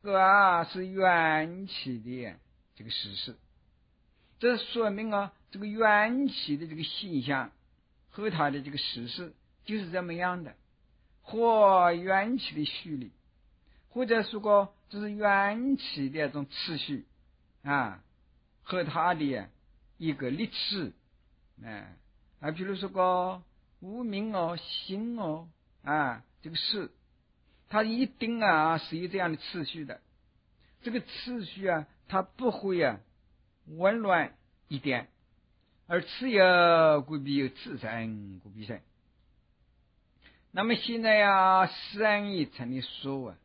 个是缘起的这个事实，这说明这个缘起的这个现象和它的这个事实就是这么样的，或缘起的序列，或者说这是缘起的这种次序和它的一个历史比如说无名心这个事，它一定是有这样的次序的。这个次序它不会紊乱一点，而此有故必有，此生故必生。那么现在深一层的说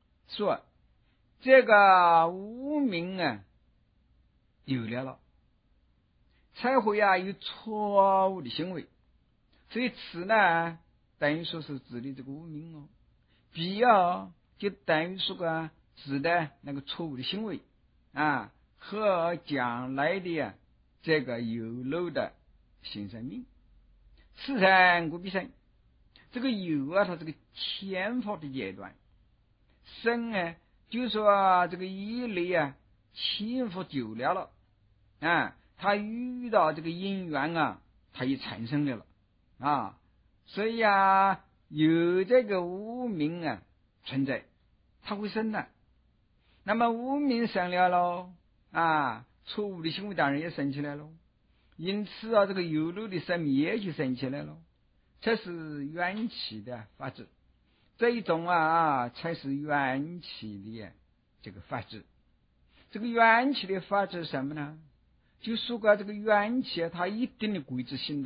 这个无名有了，才会有错误的行为，所以此呢等于说是指的这个无名必就等于说指的那个错误的行为和将来的这个有漏的新生命。此生故必生，这个有它这个迁化的阶段，生就是说这个一类迁化久了他遇到这个因缘他也产生了所以有这个无明存在，他会生的。那么无明生了咯错误的行为当然也生起来了，因此这个有漏的生命也就生起来了。这是缘起的法则，这一种才是缘起的这个法则。这个缘起的法则是什么呢？就说这个缘起它一定的规则性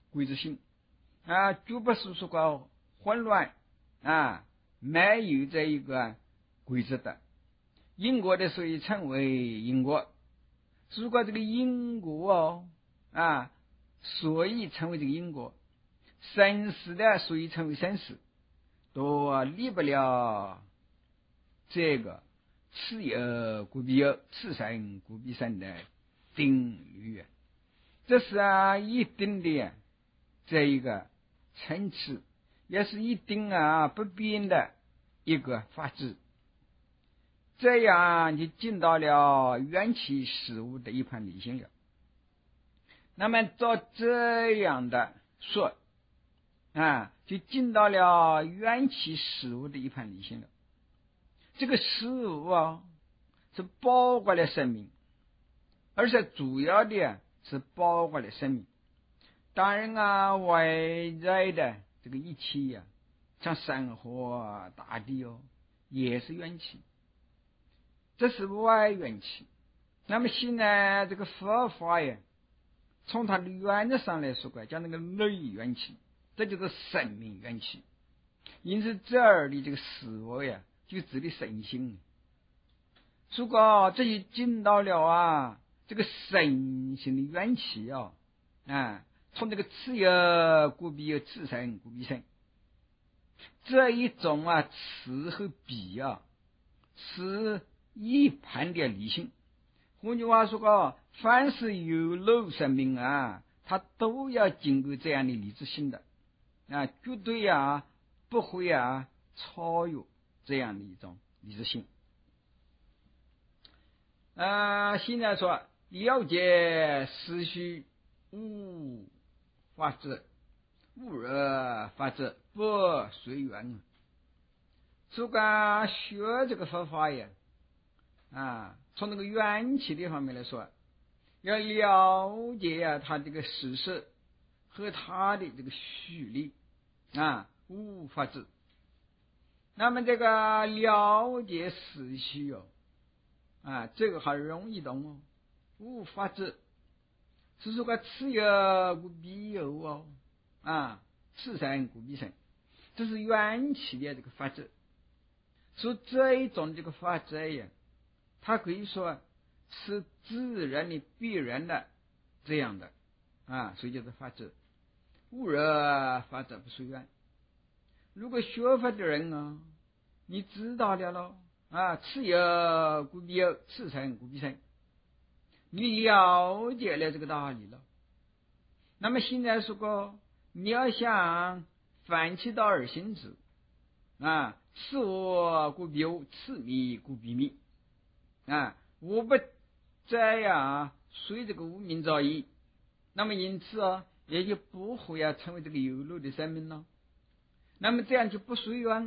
就不是说混乱没有这一个规则的。因果的所以称为因果，如果这个因果所以称为这个因果，生死的所以称为生死，都离不了这个此有故必有，此生故必生的定律。这是一定的这一个层次，也是一定不变的一个法则。这样就进到了缘起事物的一盘理性了。那么照这样的说就进到了缘起事物的一盘理性了。这个事物是包括了生命，而且主要的是包括了生命。当然外在的这个一切像山河大地也是缘起，这是外缘起。那么现在这个佛法从它的原则上来说讲那个内缘起，这就是生命缘起。因此这儿的这个事物就指的身心。如果这些进到了这个身心的缘起从这个此有故必有，此生故必生，这一种此和彼是一盘的理性。换句话说凡是有漏生命它都要经过这样的理智性的绝对不会超越这样的一种理智性。现在说了解思绪无法则，无热法则，不随缘。如果学这个佛法从那个缘起的方面来说，要了解它这个事实和它的这个序列无法则。那么这个了解思绪这个很容易懂无法则是说此有故必有此生故必生，这是缘起的这个法则。所以这一种这个法则它可以说是自然的必然的这样的所以叫做法则。无热法则不随缘。如果学法的人你知道了此有故必有，此生故必生，你了解了这个道理了。那么现在说你要想反其道而行之此我故必有，此迷故必迷。我不再随这个无名造意，那么因此也就不会成为这个有漏的生命了。那么这样就不随缘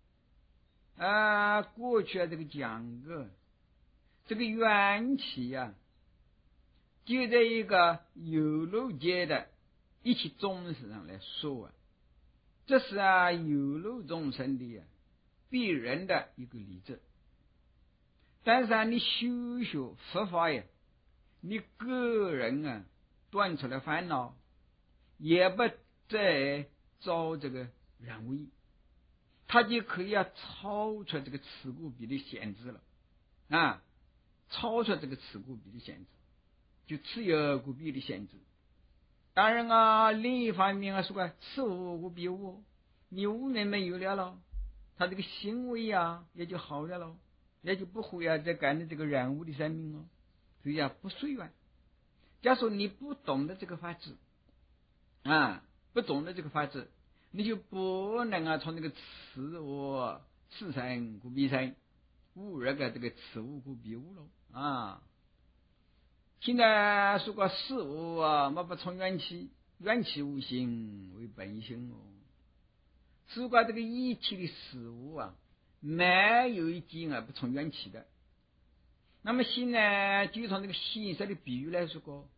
过去这个讲过，这个缘起就在一个有漏界的一切众生上来说这是有漏众生的必然的一个理智。但是你修学佛法你个人断除了烦恼，也不再遭这个染污，他就可以超出这个此故彼的限制了超出这个此故彼的限制，就此有故彼的限制。当然另一方面说此无故彼无，你无能没有了他这个行为也就好了也就不会再干的这个染污的生命所以不随缘。假如你不懂得这个法子不懂得这个法子，你就不能从这个此我此生故彼生，无这个此无故彼无了现在说过事物莫不从缘起，缘起无性为本性说过这个一切的事物没有一件不从缘起的。那么现在就从这个形色的比喻来说过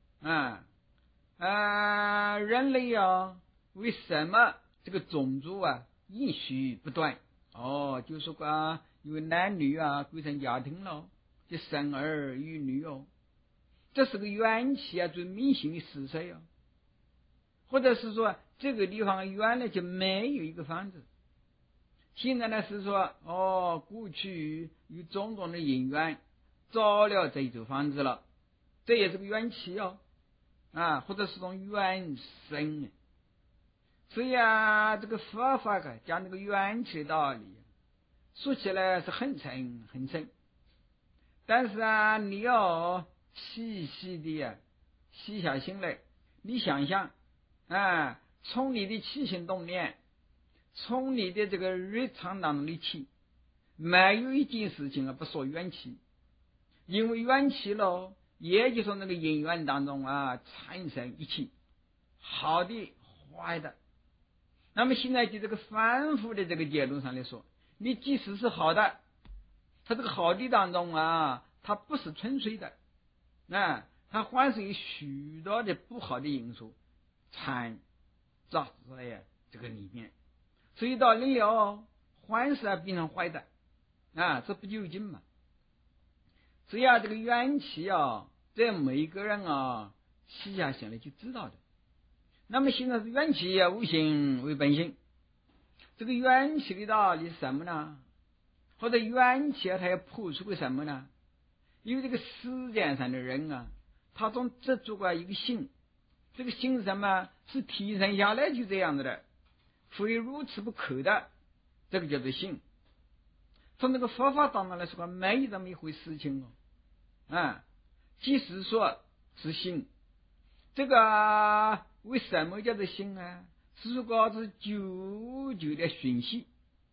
人类为什么这个种族延续不断就说过因为男女构成家庭了，就生儿育女这是个缘起最明显的事实或者是说这个地方原来就没有一个房子，现在呢是说过去有种种的因缘造了这一座房子了，这也是个缘起或者是种缘生所以这个佛法讲这个缘起的道理说起来是很深很深，但是你要细细的细下心来，你想想从你的起心动念，从你的这个日常当中的起，没有一件事情不说缘起，因为缘起了，也就是说那个因缘当中产生一切好的坏的。那么现在就这个反复的这个结论上来说，你即使是好的，它这个好的当中它不是纯粹的它还是有许多的不好的因素掺杂在这个里面，所以到临了还是变成坏的这不究竟嘛。所以这个缘起在每一个人细下心来就知道的。那么现在是缘起无性为本性，这个缘起的道理是什么呢？或者缘起它要破除个什么呢？因为这个世界上的人他总执着过一个性，这个性是什么？是天生下来就这样子的，非如此不可的，这个叫做性。从这个佛法当中来说没有这么一回事情即使说是性，这个为什么叫做性是说是久久的循习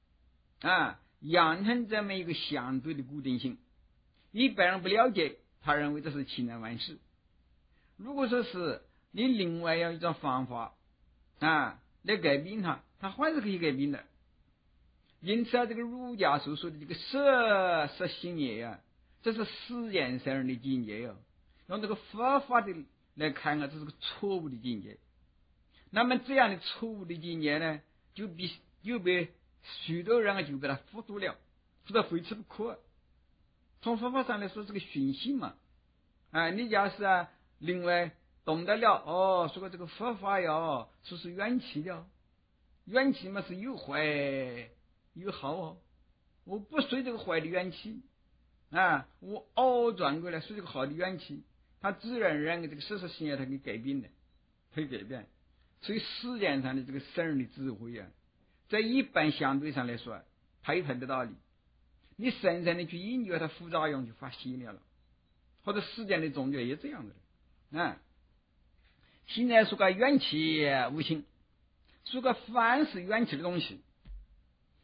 养成这么一个相对的固定性。一般人不了解，他认为这是奇难万事。如果说是你另外要一种方法来改变它还是可以改变的。因此这个儒家所说的这个色性也这是世间上的境界用这个佛法的来看这是个错误的境界。那么这样的错误的境界呢，就被许多人就被他糊涂了，说他非吃不可。从佛法上来说是个循习嘛你假是另外懂得了说这个佛法说是缘起的，缘起嘛是有坏有好我不随这个坏的缘起我凹转过来随这个好的缘起，他自然而然这个事实性它可以改变的，可以改变。所以世间上的这个圣人的智慧在一般相对上来说它有它的道理，你深深的去研究它副作用就发现了或者世间的宗教也这样的现在说个缘起无情，说个凡是缘起的东西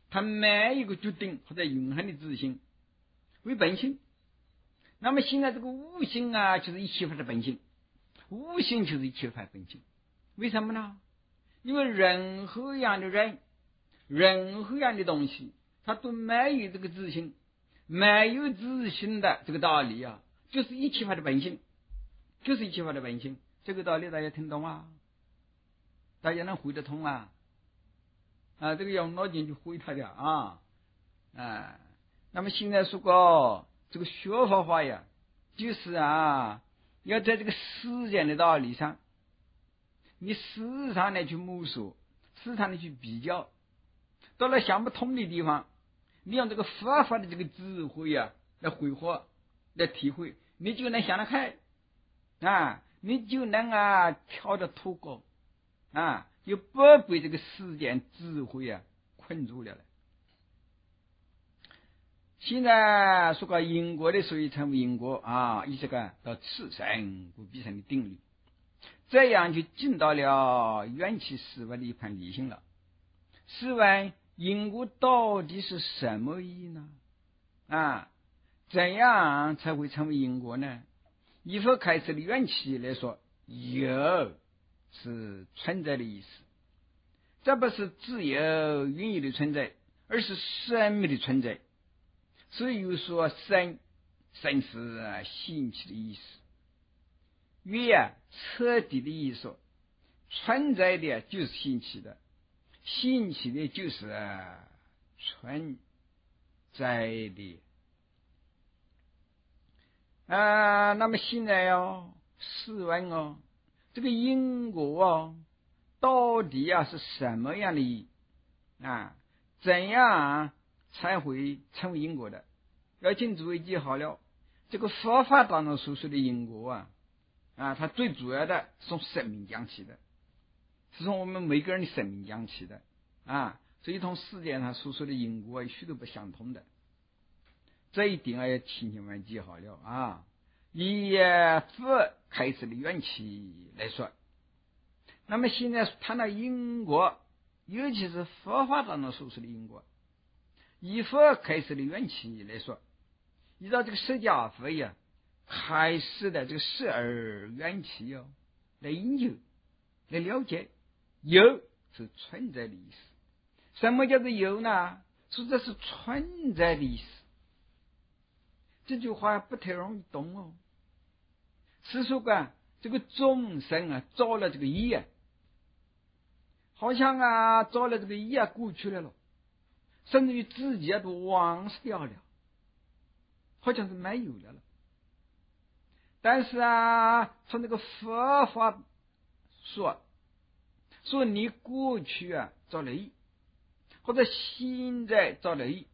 它没有一个决定或者永恒的自性为本性。那么现在这个无性啊，就是一切法的本性，无性就是一切法的本性。为什么呢？因为任何样的人，任何样的东西，它都没有这个自性，没有自性的这个道理啊，就是一切法的本性，就是一切法的本性。这个道理大家听懂啊？大家能回得通啊？这个用脑筋去回它的啊。那么现在说过这个学法呀，就是要在这个实践的道理上，你时常的去摸索，时常的去比较，到了想不通的地方，你用这个佛法的这个智慧来挥霍，来体会，你就能想得开你就能跳得脱钩就不被这个世间智慧困住了。现在说个因果的，所以称为因果以这个到此生不必生的定律，这样就进到了缘起事物的一盘理性了。试问因果到底是什么意义呢？怎样才会成为因果呢？以佛开始的缘起来说，有是存在的意思，这不是自由运意的存在，而是生命的存在。所以又说生是兴起的意思，越彻底的意思，存在的就是兴起的，兴起的就是存在的那么现在试问这个因果到底是什么样的意义怎样才会成为因果的？要请诸位记好了，这个佛法当中所说的因果它最主要的是从生命讲起的，是从我们每个人的生命讲起的所以从世界上所说的因果有许多不相同的，这一点要千千万记好了以佛开始的缘起来说。那么现在谈到因果，尤其是佛法当中所说的因果，以佛开始的缘起来说，依照这个释迦佛开始的这个十二缘起来研究来了解，有是存在的意思。什么叫做有呢？说这是存在的意思。这句话不太容易懂是说这个众生造了这个业好像造了这个业过去了甚至于自己都忘失掉了，好像是没有了。但是从这个佛法说你过去造了业，或者现在造了业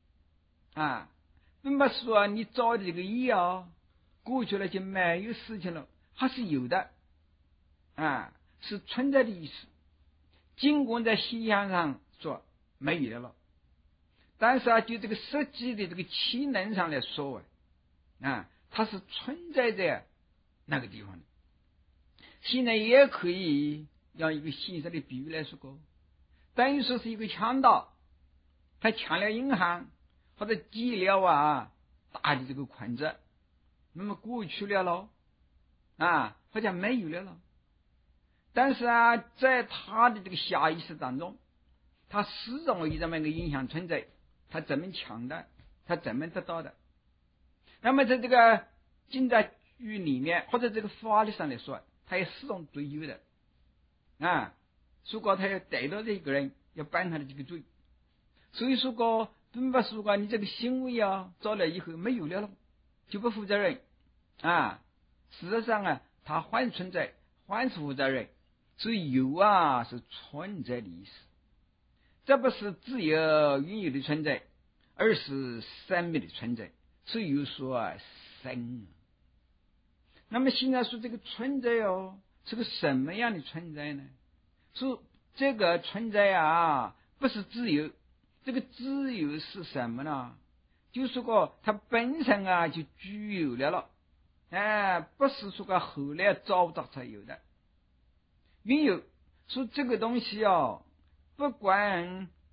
并不是说你造的这个业过去了就没有事情了，还是有的是存在的意思。尽管在现象上说没有了，但是就这个实际的这个气能上来说它是存在在那个地方的。现在也可以用一个现实的比喻来说过，等于说是一个强盗，他抢了银行或者劫了大的这个款子，那么过去了好像没有了。但是在他的这个下意识当中，他始终有这么一个影响存在，他怎么抢的，他怎么得到的。那么在这个警察局里面或者这个法律上来说，他也始终追究的如果他要逮到这个人，要办他的这个罪。所以说并不是说你这个行为做了以后没有了就不负责任事实上他还存在，还是负责任。所以有是存在的意思，这不是自由运有的存在，而是生命的存在。所以有说生那么现在说这个存在是个什么样的存在呢？说这个存在不是自由，这个自由是什么呢？就是说它本身就具有了不是说后来造作才有的。运有说这个东西不管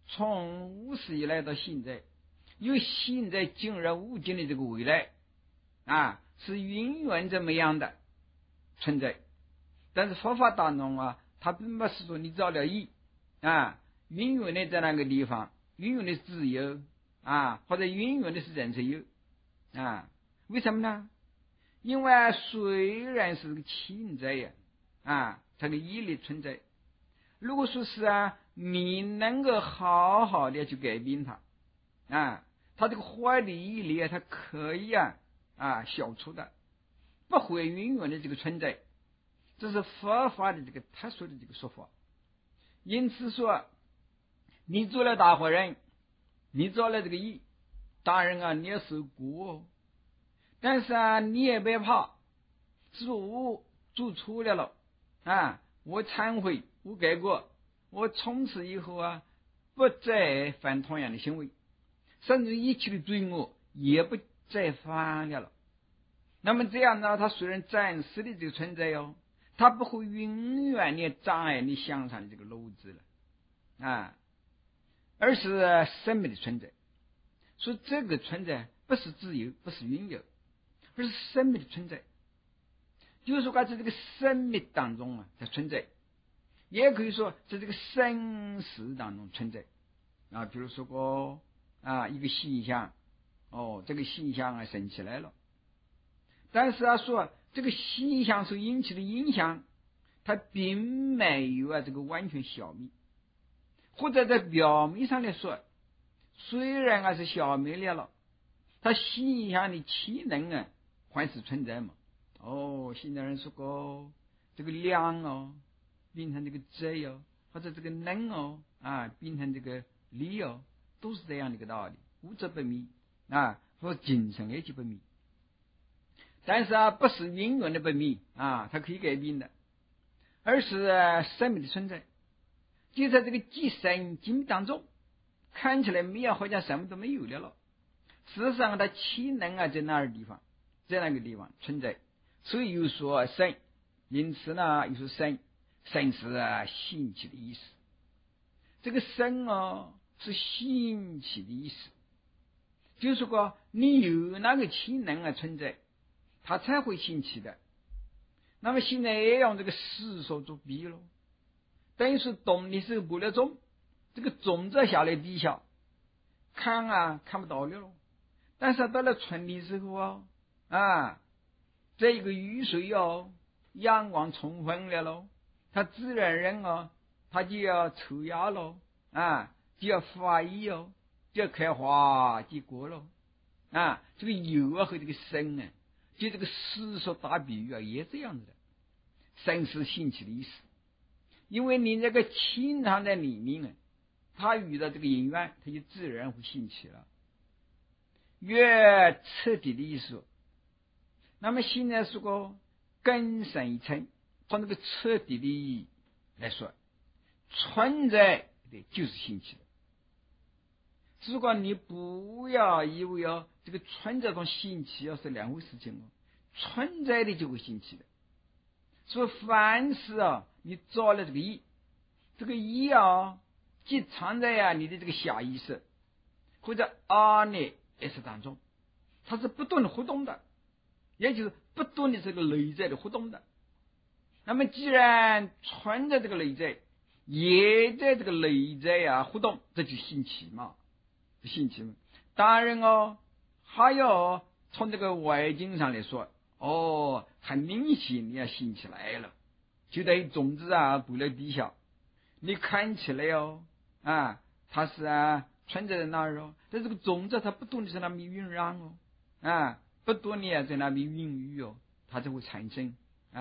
从无始以来到现在，有现在今日无尽的这个未来啊，是永远这么样的存在。但是佛法当中啊，它并不是说你造了业啊，永远的在那个地方，永远的自由啊，或者永远的是人生有啊？为什么呢？因为虽然是个潜在呀啊，它的业力存在。如果说是你能够好好的去改变它啊，它这个坏的业力它可以消除的，不会永远的这个存在。这是佛法的这个特殊的这个说法。因此说，你做了大坏人，你做了这个业，当然你要受果哦。但是你也别怕，是我做错了我忏悔，我改过，我从此以后不再犯同样的行为，甚至一切的罪恶也不再犯了。那么这样呢，它虽然暂时的这个存在它不会永远的障碍你向上的这个路子了而是生命的存在。所以这个存在不是自由，不是拥有，而是生命的存在。就是说在这个生命当中它存在，也可以说在这个生死当中存在比如说一个现象这个现象升起来了，但是说这个现象所引起的影响，它并没有这个完全消灭，或者在表面上来说，虽然是消灭了，它现象的潜能还是存在嘛。现在人说过这个量变成这个质或者这个能变成这个力都是这样的一个道理，物质不灭和精神也就不灭。但是不是永远的不灭它可以改变的，而是生命的存在。就在这个即生即灭当中，看起来没有好像什么都没有了，事实上它潜能在那个地方，在那个地方存在。所以又说生，因此呢又说生，生是兴起的意思。这个生是兴起的意思，就是说你有那个潜能存在，它才会兴起的。那么现在也用这个世所作比了，等于是动的时候播了种，这个种子下来地下看不到了，但是到了春的时候这一个雨水阳光充分了它自然人它就要抽芽了就要发芽就要开花结果了这个有和这个生就这个世所打比喻也这样子的。生是兴起的意思，因为你这个潜藏在里面它遇到这个因缘，它就自然会兴起了。越彻底的意思，那么现在是个更深一层，从这个彻底的意义来说，存在的就是兴起的。如果你不要以为这个存在跟兴起是两回事情存在的就会兴起的。所以凡是你造了这个业，这个业既藏在你的这个下意识或者阿赖耶识当中，它是不断的活动的，也就是不断的这个内在的活动的。那么既然存在这个内在，也在这个内在活动，这就兴起嘛，兴起嘛。当然还有从这个外境上来说很明显你要兴起来了，就等于种子播在地下，你看起来它是存在在那儿但这个种子它不断的在那边酝酿不断的在那边孕育它就会产生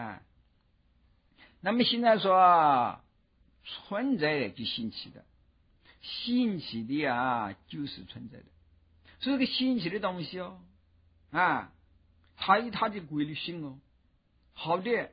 那么现在说存在就兴起的，兴起的就是存在的。所以这个兴起的东西它有它的规律性好的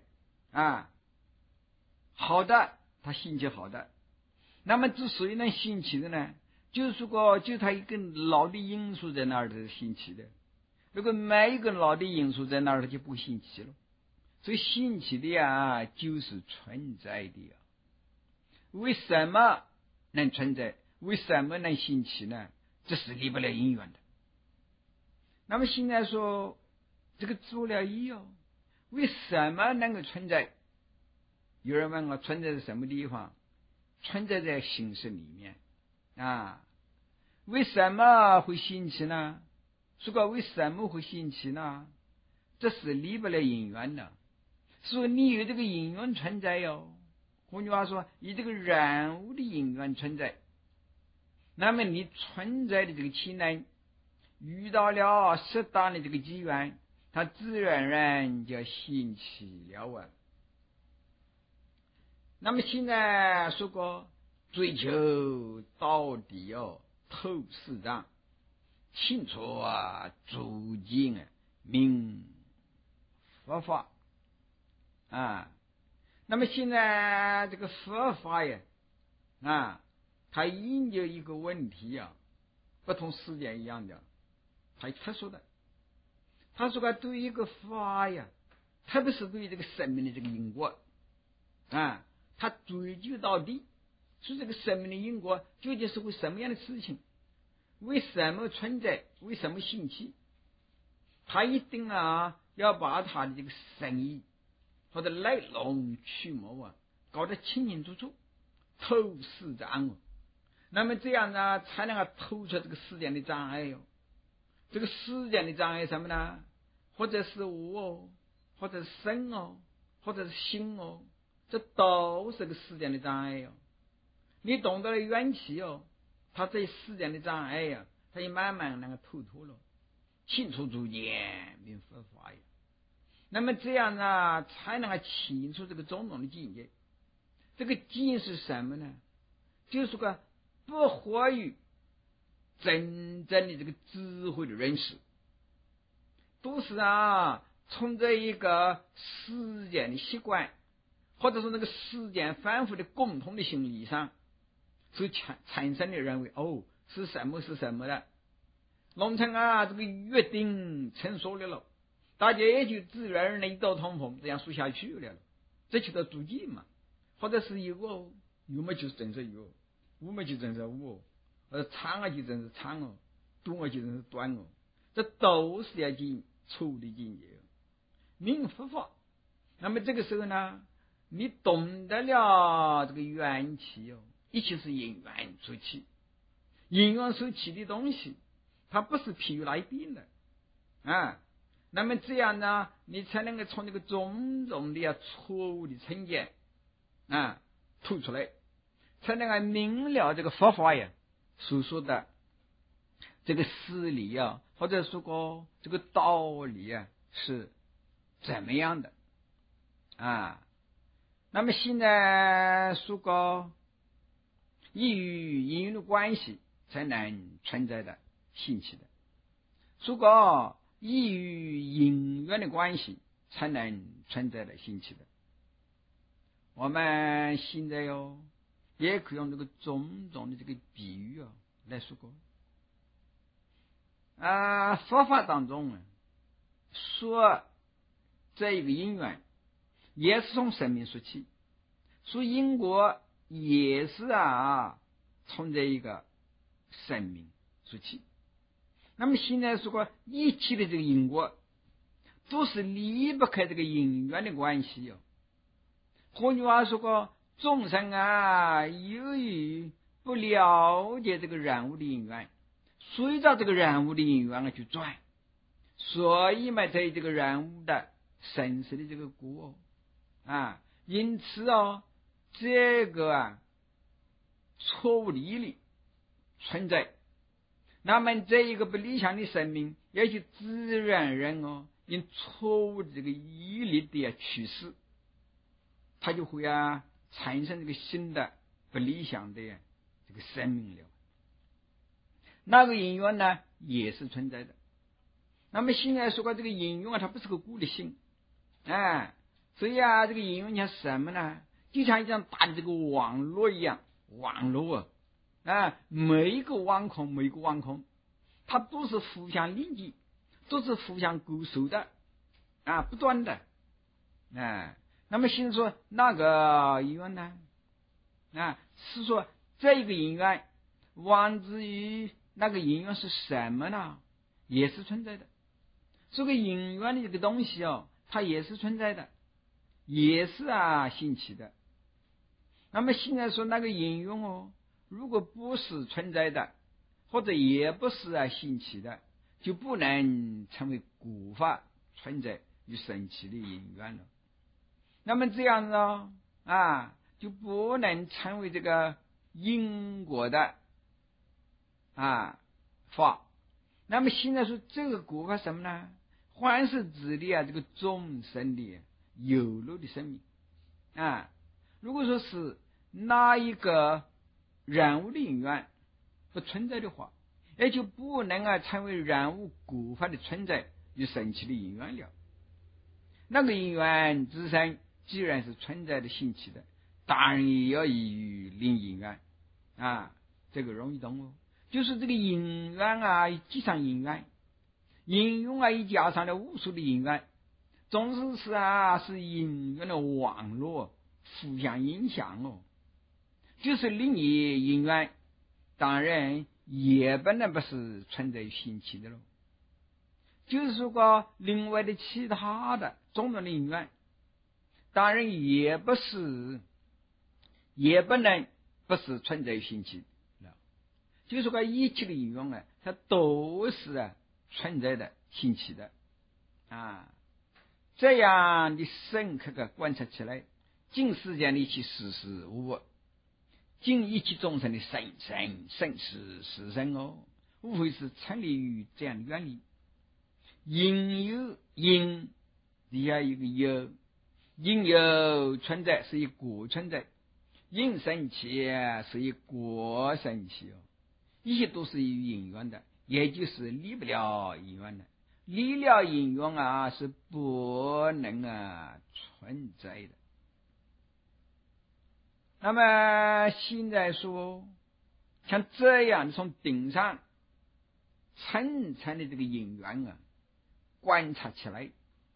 好的它兴起好的。那么之所以能兴起的呢，就是就它一个老的因素在那儿的兴起的，如果没一个老的因素在那儿，它就不兴起了。所以兴起的就是存在的为什么能存在？ 为什么能兴起呢？这是离不了因缘的。那么现在说这个足疗医为什么能够存在？有人问我存在在什么地方？存在在形式里面啊。为什么会兴起呢？如果为什么会兴起呢？这是离不了因缘的。所以你有这个因缘存在换句话说，以这个染污的因缘存在，那么你存在的这个期内遇到了适当的这个机缘，它自然而然就兴起了那么现在说过追求到底透视上清楚逐渐明佛法那么现在这个佛法它研究一个问题不同世界一样的，它特殊的。他说对于一个法特别是对于这个生命的这个因果他追究到底，说这个生命的因果究竟是为什么样的事情，为什么存在，为什么兴起，他一定要把他的这个深意或者来龙去脉搞得清清楚楚，透视障那么这样才能透出这个时间的障碍这个时间的障碍什么呢？或者是无或者是生或者是心这都是个时间的障碍你懂得了缘起它这时间的障碍它也慢慢能够透脱了，清楚逐渐明佛法那么这样才能够清楚这个种种的境界。这个境是什么呢？就是个不活于真正的这个智慧的认识，都是从这一个时间的习惯，或者说那个时间反复的共同的心理上所产生的认为是什么是什么的，弄成这个约定成熟了大家也就自然而然一道通风，这样说下去了，这就叫逐渐嘛。或者是有嘛就是真是有，无嘛就真是无长就真是长短就真是短这都是要进处的境界明佛法。那么这个时候呢，你懂得了这个缘起一切是因缘所起，因缘所起的东西它不是譬喻来变的那么这样呢，你才能够从这个种种的错误的成见吐出来，才能够明了这个佛法所说的这个事理或者说过这个道理是怎么样的那么现在说过依于因缘的关系才能存在的兴起的，说过依于因缘的关系才能存在的兴起的。我们现在也可以用这个种种的这个比喻来说过佛法当中说这一个因缘也是从生命说起，说因果也是从这一个生命说起。那么现在说过一切的这个因果都是离不开这个因缘的关系换句话说过，众生由于不了解这个染污的因缘，随着这个染污的因缘去转，所以嘛在这个染污的生死的这个果因此这个错误的义理存在，那么这一个不理想的生命也就自然而然因错误的这个义理的趋势，它就会产生这个新的不理想的这个生命了。那个因缘呢也是存在的。那么现在说过这个因缘它不是个孤立性所以这个因缘像什么呢？就像一张大的这个网络一样，网络每一个网孔它都是互相连接，都是互相勾手的不断的那么现在说那个因缘呢是说这个因缘王之于那个因缘是什么呢？也是存在的。这个因缘的这个东西哦，它也是存在的，也是兴起的。那么现在说那个因缘哦，如果不是存在的，或者也不是兴起的，就不能成为果法存在与神奇的因缘了。那么这样呢就不能成为这个因果的法。那么现在说这个果法什么呢？还是指的这个众生的有漏的生命如果说是哪一个人物的因缘不存在的话，也就不能成为人物果法的存在与神奇的因缘了。那个因缘自身既然是存在的兴起的，当然也要依于另因缘这个容易懂哦。就是这个因缘记上因缘，因缘也加上了无数的因缘，总是是因缘的网络互相影响哦。就是另一因缘，当然也本来不是存在于兴起的咯。就是说另外的其他的种种的因缘，当然也不能不是存在于兴起的。就是说一切的因缘它都是存在的兴起的这样的深刻的观察起来，尽世间的一切事事物物，尽一切众生的生死死生无非是成立于这样的原理。因有因，底下一个有，因有存在是一果存在，因生起是一果生起一切都是有因缘的，也就是离不了因缘的。离了因缘是不能存在的。那么现在说像这样从顶上层层的这个因缘观察起来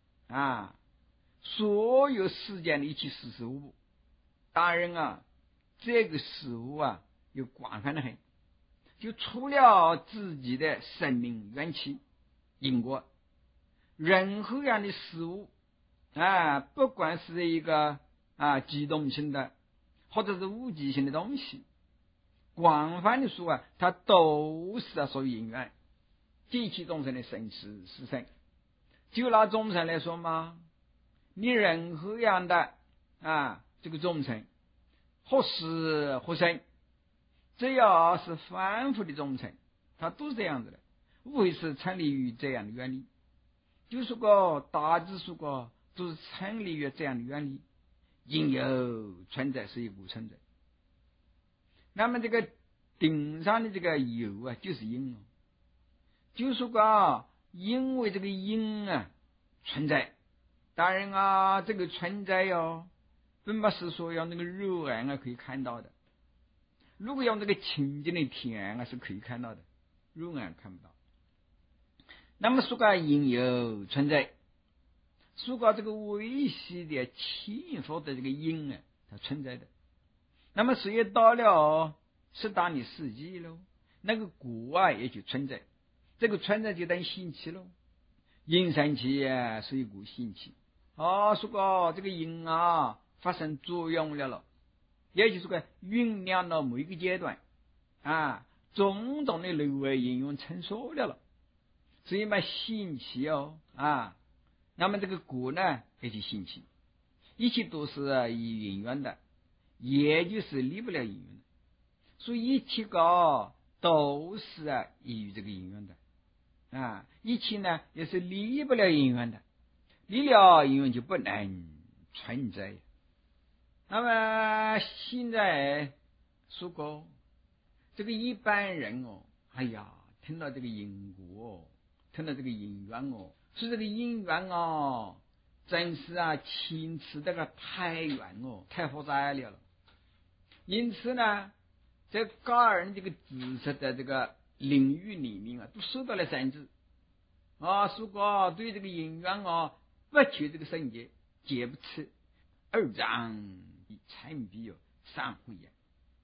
所有世间的一切事事物，当然这个事物有广泛的很，就除了自己的生命缘起因果，任何样的事物不管是一个机动性的或者是无机性的东西，广泛的说它都是属于因缘，极其众生的生死死生。就拿众生来说嘛，你任何样的这个众生或死或生，只要是反复的众生，它都是这样子的，无非是成立于这样的原理。就是个大致说个都是成立于这样的原理，因有存在是一股存在。那么这个顶上的这个有就是因就是说个因为这个因存在，当然这个存在并不是说用那个肉眼可以看到的。如果用这个清净的天是可以看到的，肉眼看不到。那么说个因有存在，说个这个微细的轻浮的这个因它存在的。那么谁也到了适当的时机咯，那个果也就存在，这个存在就等于兴起咯。因生起是一股兴起说个这个因发生作用了，也就是个酝酿到某一个阶段种种的类为应用成熟了，所以嘛兴起那么这个果呢也就兴起，一切都是以因缘的，也就是离不了因缘的，所以一切都是依于这个因缘的一切呢也是离不了因缘的，离了因缘就不能存在。那么现在说过这个一般人听到这个因果听到这个因缘是这个因缘真是情词这个太远太复杂了。因此呢在个人这个知识的这个领域里面都受到了限制说过对这个因缘不求这个圣洁，解不出二章参比三会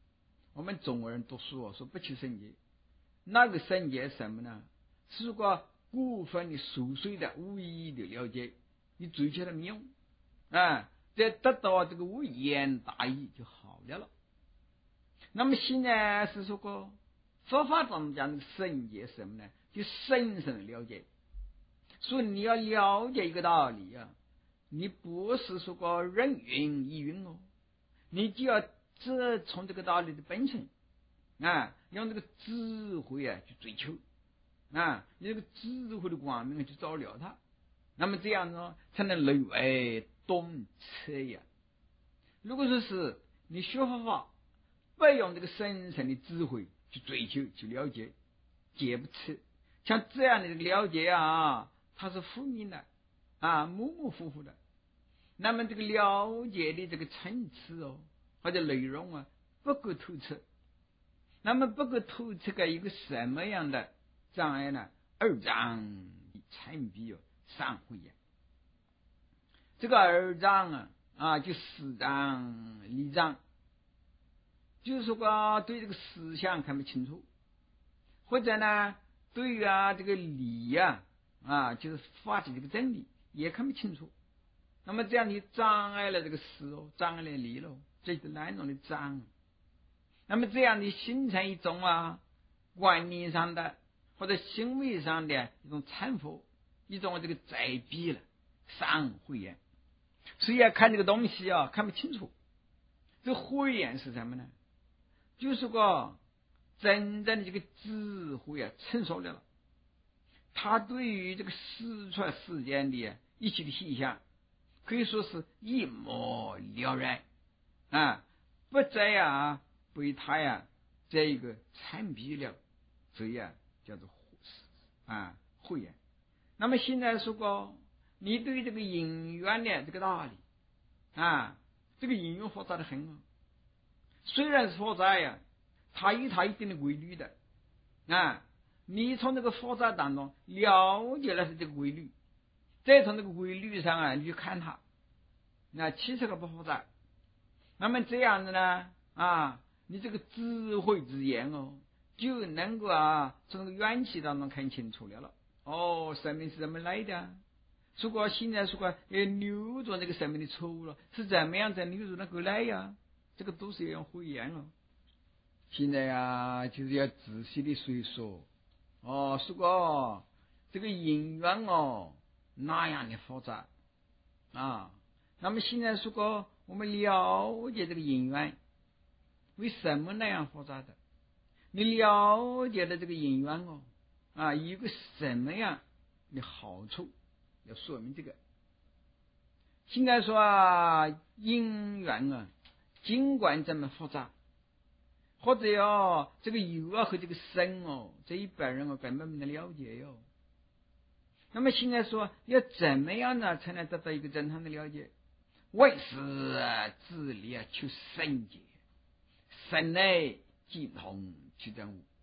我们中国人读书说不求甚解，那个甚解是什么呢？是个部分的琐碎的无意义的了解，你追求了没用啊，这得到这个微言大义就好了。那么现在是说个佛法当中讲的圣解是什么呢？就深深的了解。所以你要了解一个道理啊，你不是说个人云亦云哦，你就要只从这个道理的本身啊，用这个智慧啊去追求啊，你这个智慧的光明去照料它，那么这样呢才能内外懂彻呀。如果说是你学佛法不用这个深深的智慧去追求去了解，解不彻。像这样的了解啊，它是负面的啊，模模糊糊的。那么这个了解的这个层次哦，或者内容啊，不够透彻。那么不够透彻的一个什么样的障碍呢？二障参比三慧眼。这个二障啊，就四障理障，就是说对这个思想看不清楚，或者呢对于这个理就是法治这个真理也看不清楚。那么这样你障碍了这个思障碍了理了，这是哪一种的障？那么这样的形成一种观念上的或者行为上的一种参佛，一种这个在避了三慧眼。所以看这个东西看不清楚。这慧眼是什么呢？就是个真正的这个智慧成熟了，他对于这个四出世间的一切的现象可以说是一目了然不再被他这一个参比了，所以叫做慧眼。那么现在说过你对这个因缘的这个道理这个因缘复杂的很虽然是复杂它有它一定的规律的你从这个复杂当中了解了是这个规律，再从这个规律上你去看它，那其实不复杂。那么这样子呢你这个智慧之眼就能够从这个缘起当中看清楚了生命是怎么来的如果现在扭转这个生命的错误了，是怎么样才扭转那个来这个都是要用慧眼现在就是要仔细的说一说如果这个因缘那样的复杂那么现在如果我们了解这个因缘为什么那样复杂的，你了解了这个因缘有个什么样的好处，要说明这个。现在说因缘尽管这么复杂，或者这个有和这个生这一般人根本没了解那么现在说要怎么样呢才能得到一个正常的了解？为是自力求生解，身内即同去证悟。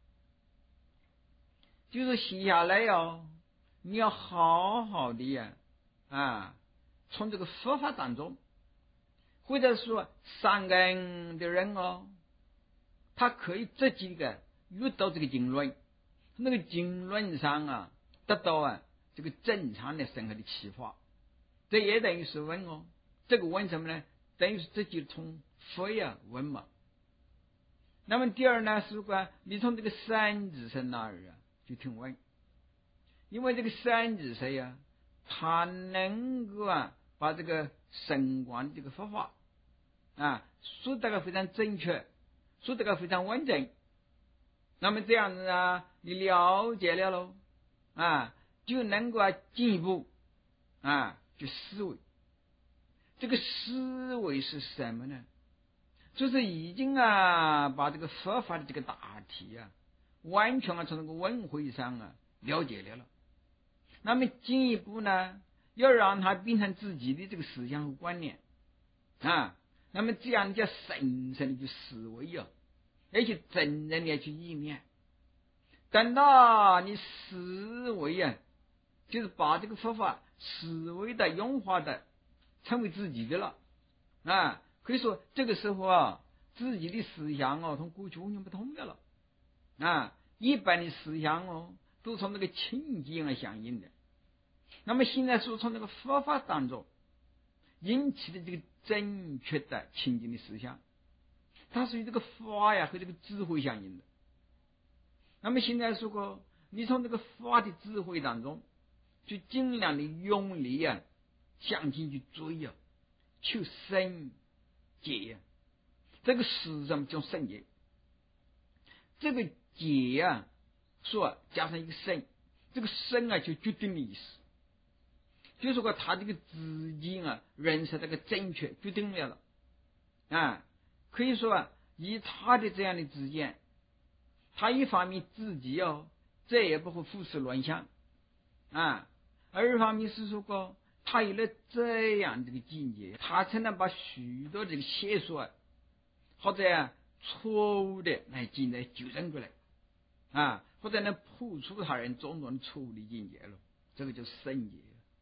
就是写下来你要好好的从这个佛法当中，或者说善根的人他可以直接的遇到这个经论，那个经论上得到这个正常的生活的启发，这也等于是问这个问什么呢？等于是直接从佛问嘛。那么第二呢，是你从这个三智身那儿去听闻，因为这个三智身他能够把这个神观这个佛法说得个非常正确，说得个非常完整。那么这样子你了解了喽就能够进一步去思维。这个思维是什么呢？就是已经把这个佛法的这个大体完全从那个文会上了解了。那么进一步呢，要让它变成自己的这个思想和观念那么这样叫深深的去思维而且真正的去意念。等到你思维就是把这个佛法思维的融化的成为自己的了可以说这个时候自己的思想哦，同过去完全不同的了啊。一般的思想哦，都从那个情境而相应的。那么现在说从那个佛法当中引起的这个正确的情境的思想，它属于这个法呀和这个智慧相应的。那么现在说过，你从这个法的智慧当中，就尽量的用力啊，向前去追啊，求圣洁啊。这个世上叫圣洁，这个洁啊，说加上一个圣，这个圣啊就决定的意思。就是说他这个自己啊认识这个正确决定了啊，可以说啊，以他的这样的知见，他一方面自己哦再也不会胡思乱想啊，二方面是说过他有了这样这个境界，他才能把许多这个邪说或者错误的来进来纠正过来啊，或者能破除他人种种的错误的境界了，这个就是圣洁。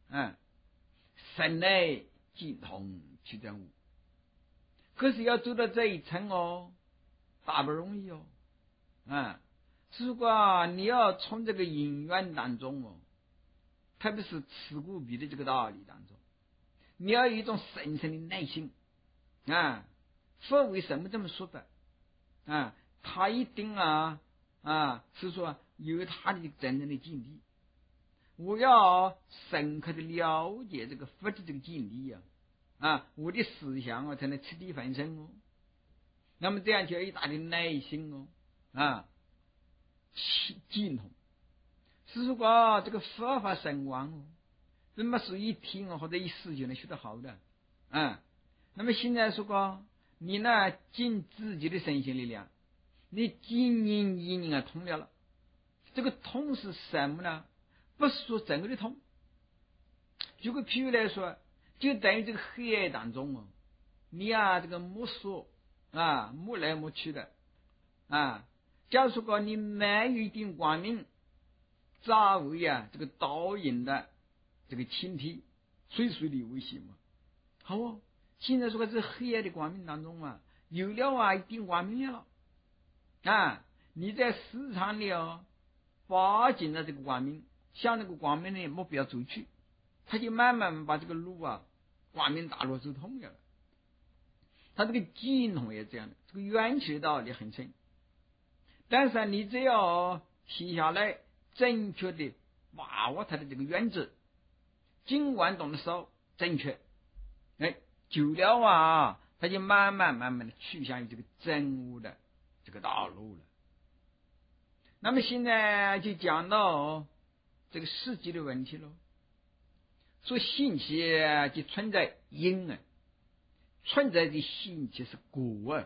神来精通其真物，可是要走到这一层哦，大不容易哦。如果你要从这个因缘当中哦，特别是持股比的这个道理当中，你要有一种深深的耐心啊。佛为什么这么说的啊？他一定是说有他的真正的境地。我要深刻的了解这个佛的这个境地我的思想才能彻底翻身哦。那么这样就要一大的耐心哦精通。如果这个佛法深广哦，怎么是一听或者一时就能学得好的那么现在说过你呢尽自己的身心力量，你经营一年通了，这个通是什么呢？不是说整个的通，如果譬如来说，就等于这个黑暗当中哦，你这个摸索摸来摸去的假如说你没有一点光明，作为这个导引的这个前提，随随的危险嘛。好哦，现在说这黑暗的光明当中有了一点光明了你在市场里发进了这个光明，向那个光明的目标走去，他就慢慢把这个路光明大路走通了。他这个精通也这样的，这个缘起的道理很深，但是你只要停下来，正确的把握他的这个原则，尽管懂得少正确，久了他就慢慢的趋向于这个真悟的这个道路了。那么现在就讲到这个实际的问题了，说信息就存在因存在的信息是果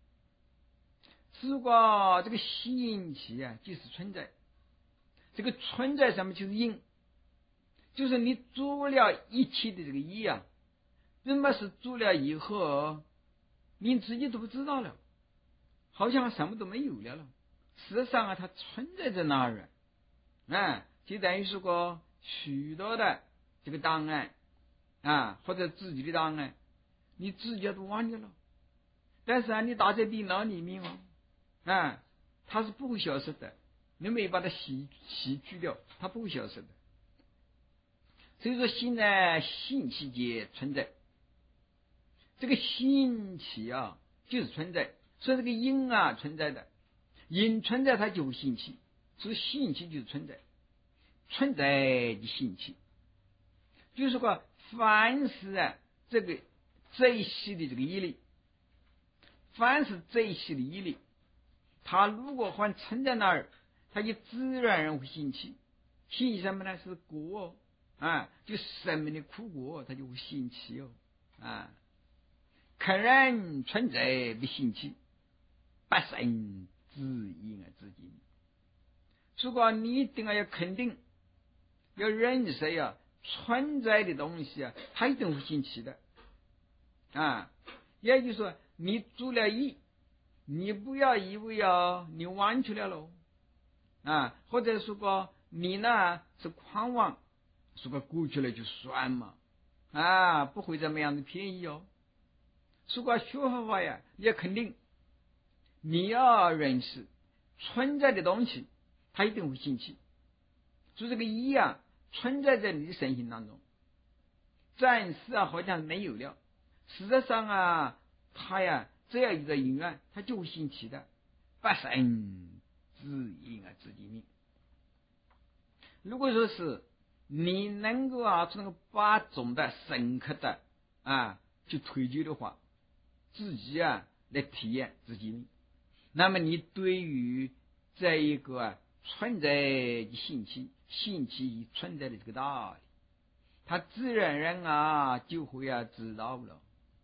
如果这个信息就是存在，这个存在什么就是因，就是你做了一切的这个因怎么是做了以后你自己都不知道了，好像什么都没有了事实上它存在在那儿就等于是个许多的这个档案或者自己的档案，你自己都忘掉了，但是你打在电脑里面它是不会消失的，你没把它洗去掉，它不会消失的。所以说现在信息界存在，这个信息就是存在，所以这个因存在的，因存在它就有信息，所以信息就是存在，存在的信息就是说凡是这一系的这个业力，凡是这一系的业力，它如果还存在那儿，它就自然而然会兴起。兴起什么呢？是果就生命的苦果，它就会兴起肯然存在不兴起，不生自因自己。如果你一定要肯定，要认识存在的东西它一定会兴起的也就是说你做了一，你不要以为你忘去了喽或者说过你呢是狂妄，说过过去了就算嘛不会这么样的便宜如果学佛法你要肯定你要认识存在的东西，它一定会兴起。所以这个一啊，存在在你的身心当中，暂时啊好像没有了，事实上啊，它呀只要一个因缘，它就会兴起的。不生自因啊，自己命。如果说是你能够啊从那个八种的深刻的去推究的话，自己啊来体验自己命，那么你对于这一个存在的兴起与存在的这个道理，他自然就会知道了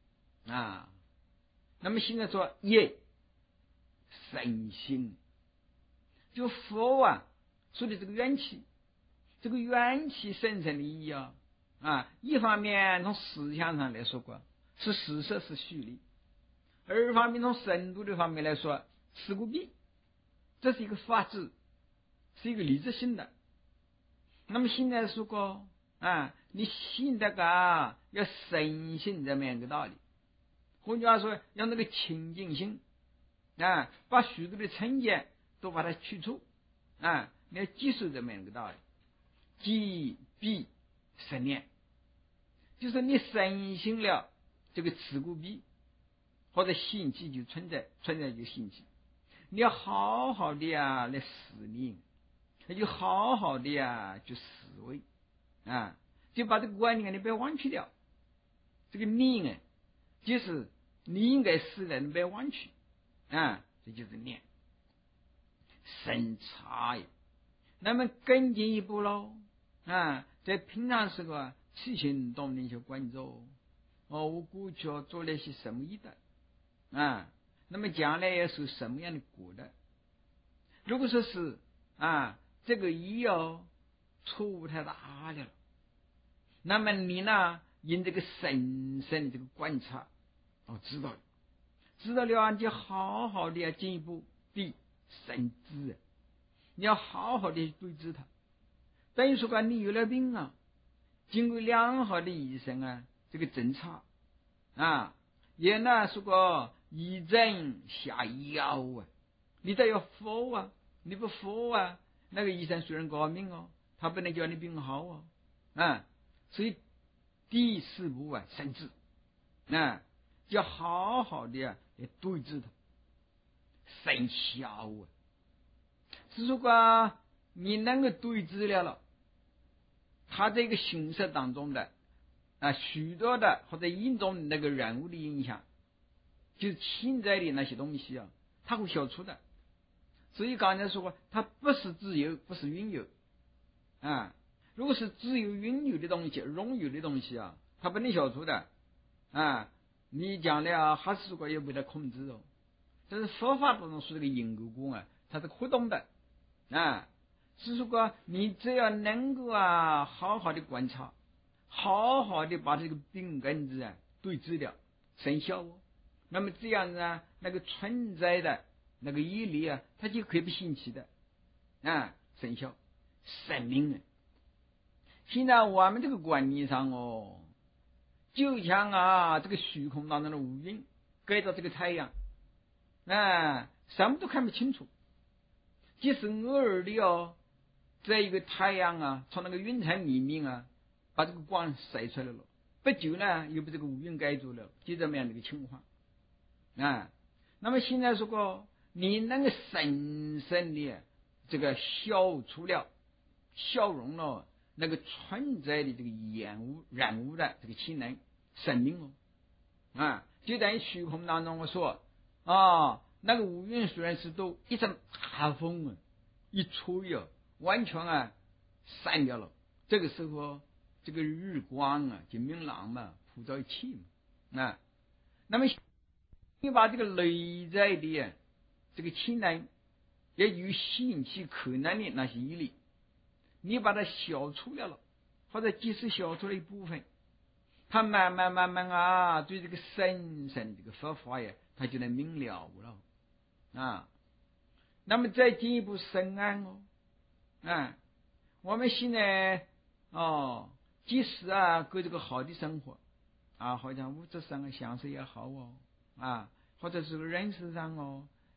那么现在说业身心，就佛说的这个元气，这个元气生成的意义一方面从思想上来说过是事实是虚理，二方面从深度的方面来说是个弊，这是一个法治，是一个理智性的。那么现在说过你信这个要深信这么样一个道理，换句话说要那个清净心把许多的成见都把它去除你要接受这么样一个道理，即必生念，就是你深信了这个持故必，或者兴起就存在，存在就兴起，你要好好的来思念，那就好好的去思维就把这个观念你不要忘去掉，这个念就是你应该是的，你不要忘去这就是念审查呀。那么更进一步喽在平常时候起心动念去关照我过去做了些什么意的那么将来要受什么样的果的。如果说是这个意错误太大了，那么你呢因这个深深的这个观察知道了你就好好的进一步的深知，你要好好的对治它。等于说你有了病经过良好的医生这个侦查也呢说过医诊下药你得要服你不服那个医生虽然高明他不能叫你病好所以第四步深知要好好的来对治它生效是说你能够对治了他这个形式当中的许多的或者一种那个人物的影响，就是潜在的那些东西它会消除的。所以刚才说过，它不是自由，不是拥有如果是自由拥有的东西，拥有的东西它不能消除的你将来还是说要被它控制但是佛法当中说这个因果果它是互动的是说你只要能够好好的观察，好好的把这个病根子对治了生效那么这样那个存在的那个业力它就可以不兴起的生效生命现在我们这个观念上就像这个虚空当中的乌云盖到这个太阳什么都看不清楚，即使偶尔的这一个太阳从那个云层里面把这个光晒出来了，不久呢又被这个乌云盖住了，就这么样的一个情况那么现在说过你能够深深的这个消除了消融了那个存在的这个染污的这个气能生命就等于虚空当中我说那个乌云虽然是都一阵大风一吹完全散掉了，这个时候这个日光就明朗普照一起那么你把这个内在的这个气能也有兴起可能的那些业力，你把它消除了或者即使消除了一部分，它慢慢对这个深深这个佛法它就能明了了那么再进一步深谙我们现在即使过这个好的生活好像物质上享受也好或者是人事上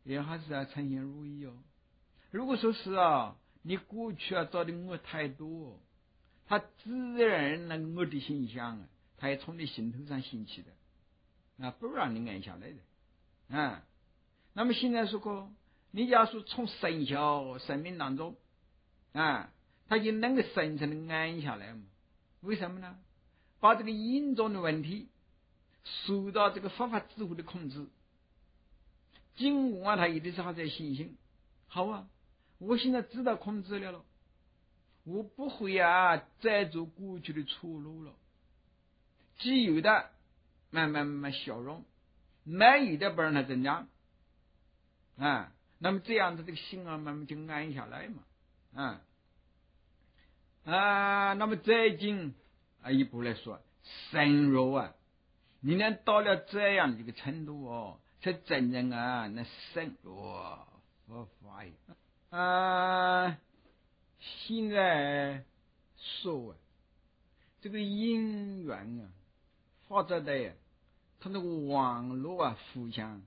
也还是要称心如意哦。如果说是你过去造的恶太多，他自然那个恶的形象他也从你心头上兴起的，不让你按下来的。那么现在说你要是从生肖生命当中他就能够深层的安下来嘛？为什么呢？把这个严重的问题受到这个佛法智慧的控制，尽管他有的时候在信心，好我现在知道控制了，我不会再走过去的错路了，既有的慢慢消融，没有的不让它增长那么这样子这个心慢慢就安下来嘛那么再进一步来说，深入你能到了这样的一个程度才真正能深入佛法现在说这个因缘发展的它那个网络互相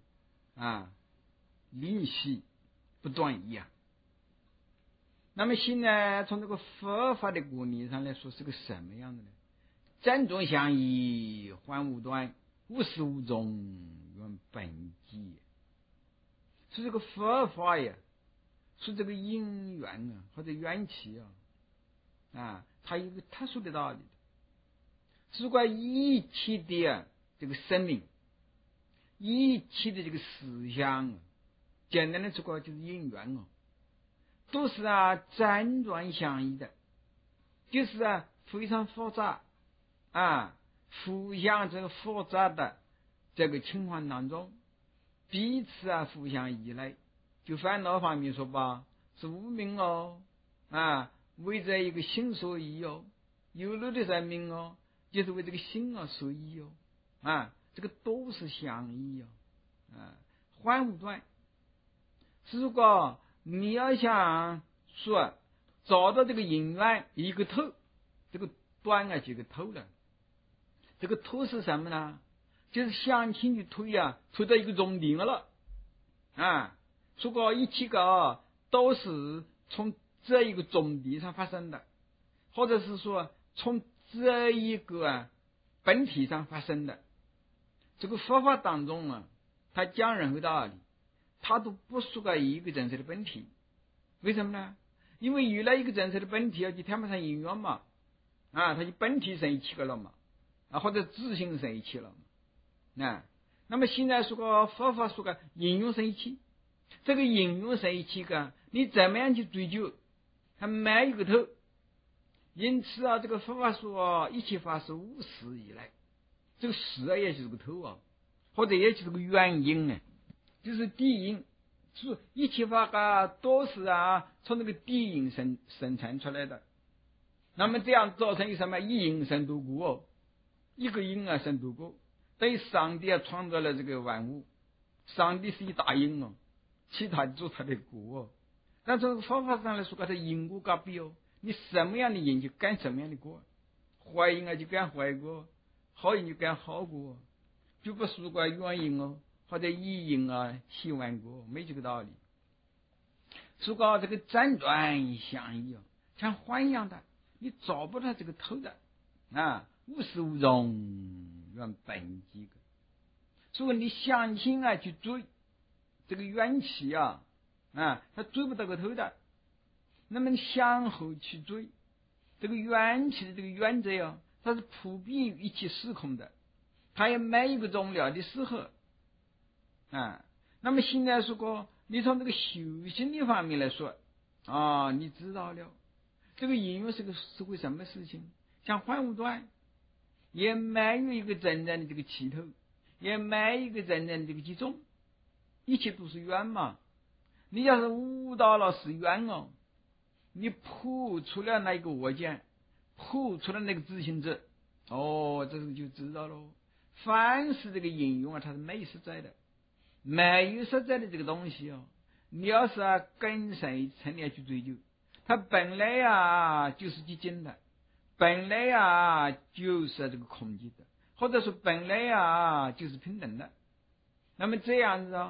联系不断一样。那么现在从这个佛法的观念上来说是个什么样的呢？真中相依，幻无端，无始无终，原本寂。是这个佛法是这个因缘或者缘起它有一个特殊的道理。是关一切的这个生命，一切的这个思想简单的说就是因缘都是辗转相依的，就是非常复杂互相这个复杂的这个情况当中，彼此互相依赖。就烦恼方面说吧，是无明为这一个心所依有了的生命就是为这个心所依这个都是相依幻无端。如果你要想说找到这个因缘一个头，这个端几个头了，这个头是什么呢？就是向前的推推到一个终点了如果一切个都是从这一个终点上发生的，或者是说从这一个本体上发生的。这个佛法当中他讲任何道理，他都不属于一个真实的本体。为什么呢？因为有了一个真实的本体就谈不上因缘嘛他就本体生一起个了嘛或者自性生一起了嘛那么现在说个佛法说个因缘生一起，这个因缘生一起你怎么样去追究，它没有个头。因此这个佛法说一切法是无始以来，这个始也就是个头或者也就是个原因就是地因，是一切法都是从那个地因生产出来的。那么这样造成一什么一因生多果一个因生多果，等于上帝创造了这个万物，上帝是一大因其他做他的果但从佛法上来说它因果各比你什么样的因就干什么样的果，坏因就干坏果，好因就干好果，就不属个原因或者一因起万果，没这个道理。属个这个辗转相依像幻一样的，你找不到这个头的无始无终，原本寂。所以你向前去追这个缘起他追不到个头的。那么向后去追这个缘起的这个原则它是普遍于一切时空的，它也没有一个终了的时候那么现在说过你从这个修行的方面来说你知道了这个因缘是个什么事情，像幻无端也没有一个真正的这个起头，也没有一个真正的这个集中，一切都是缘嘛。你要是悟到了是缘你破出了那一个我见，破出了那个自性质这时候就知道了，凡是这个因缘它是没实在的，没有实在的这个东西你要是跟谁成年去追究，它本来就是寂静的，本来就是这个空寂的，或者说本来就是平等的。那么这样子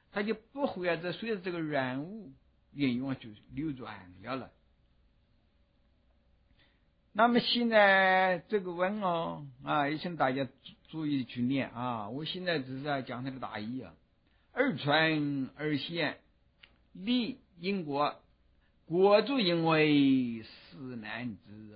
它就不会再随着这个人物运用就流转了。那么现在这个文也请大家注意去念啊！我现在只是在讲它的大意啊。二传二贤，立因果，国主因为死难之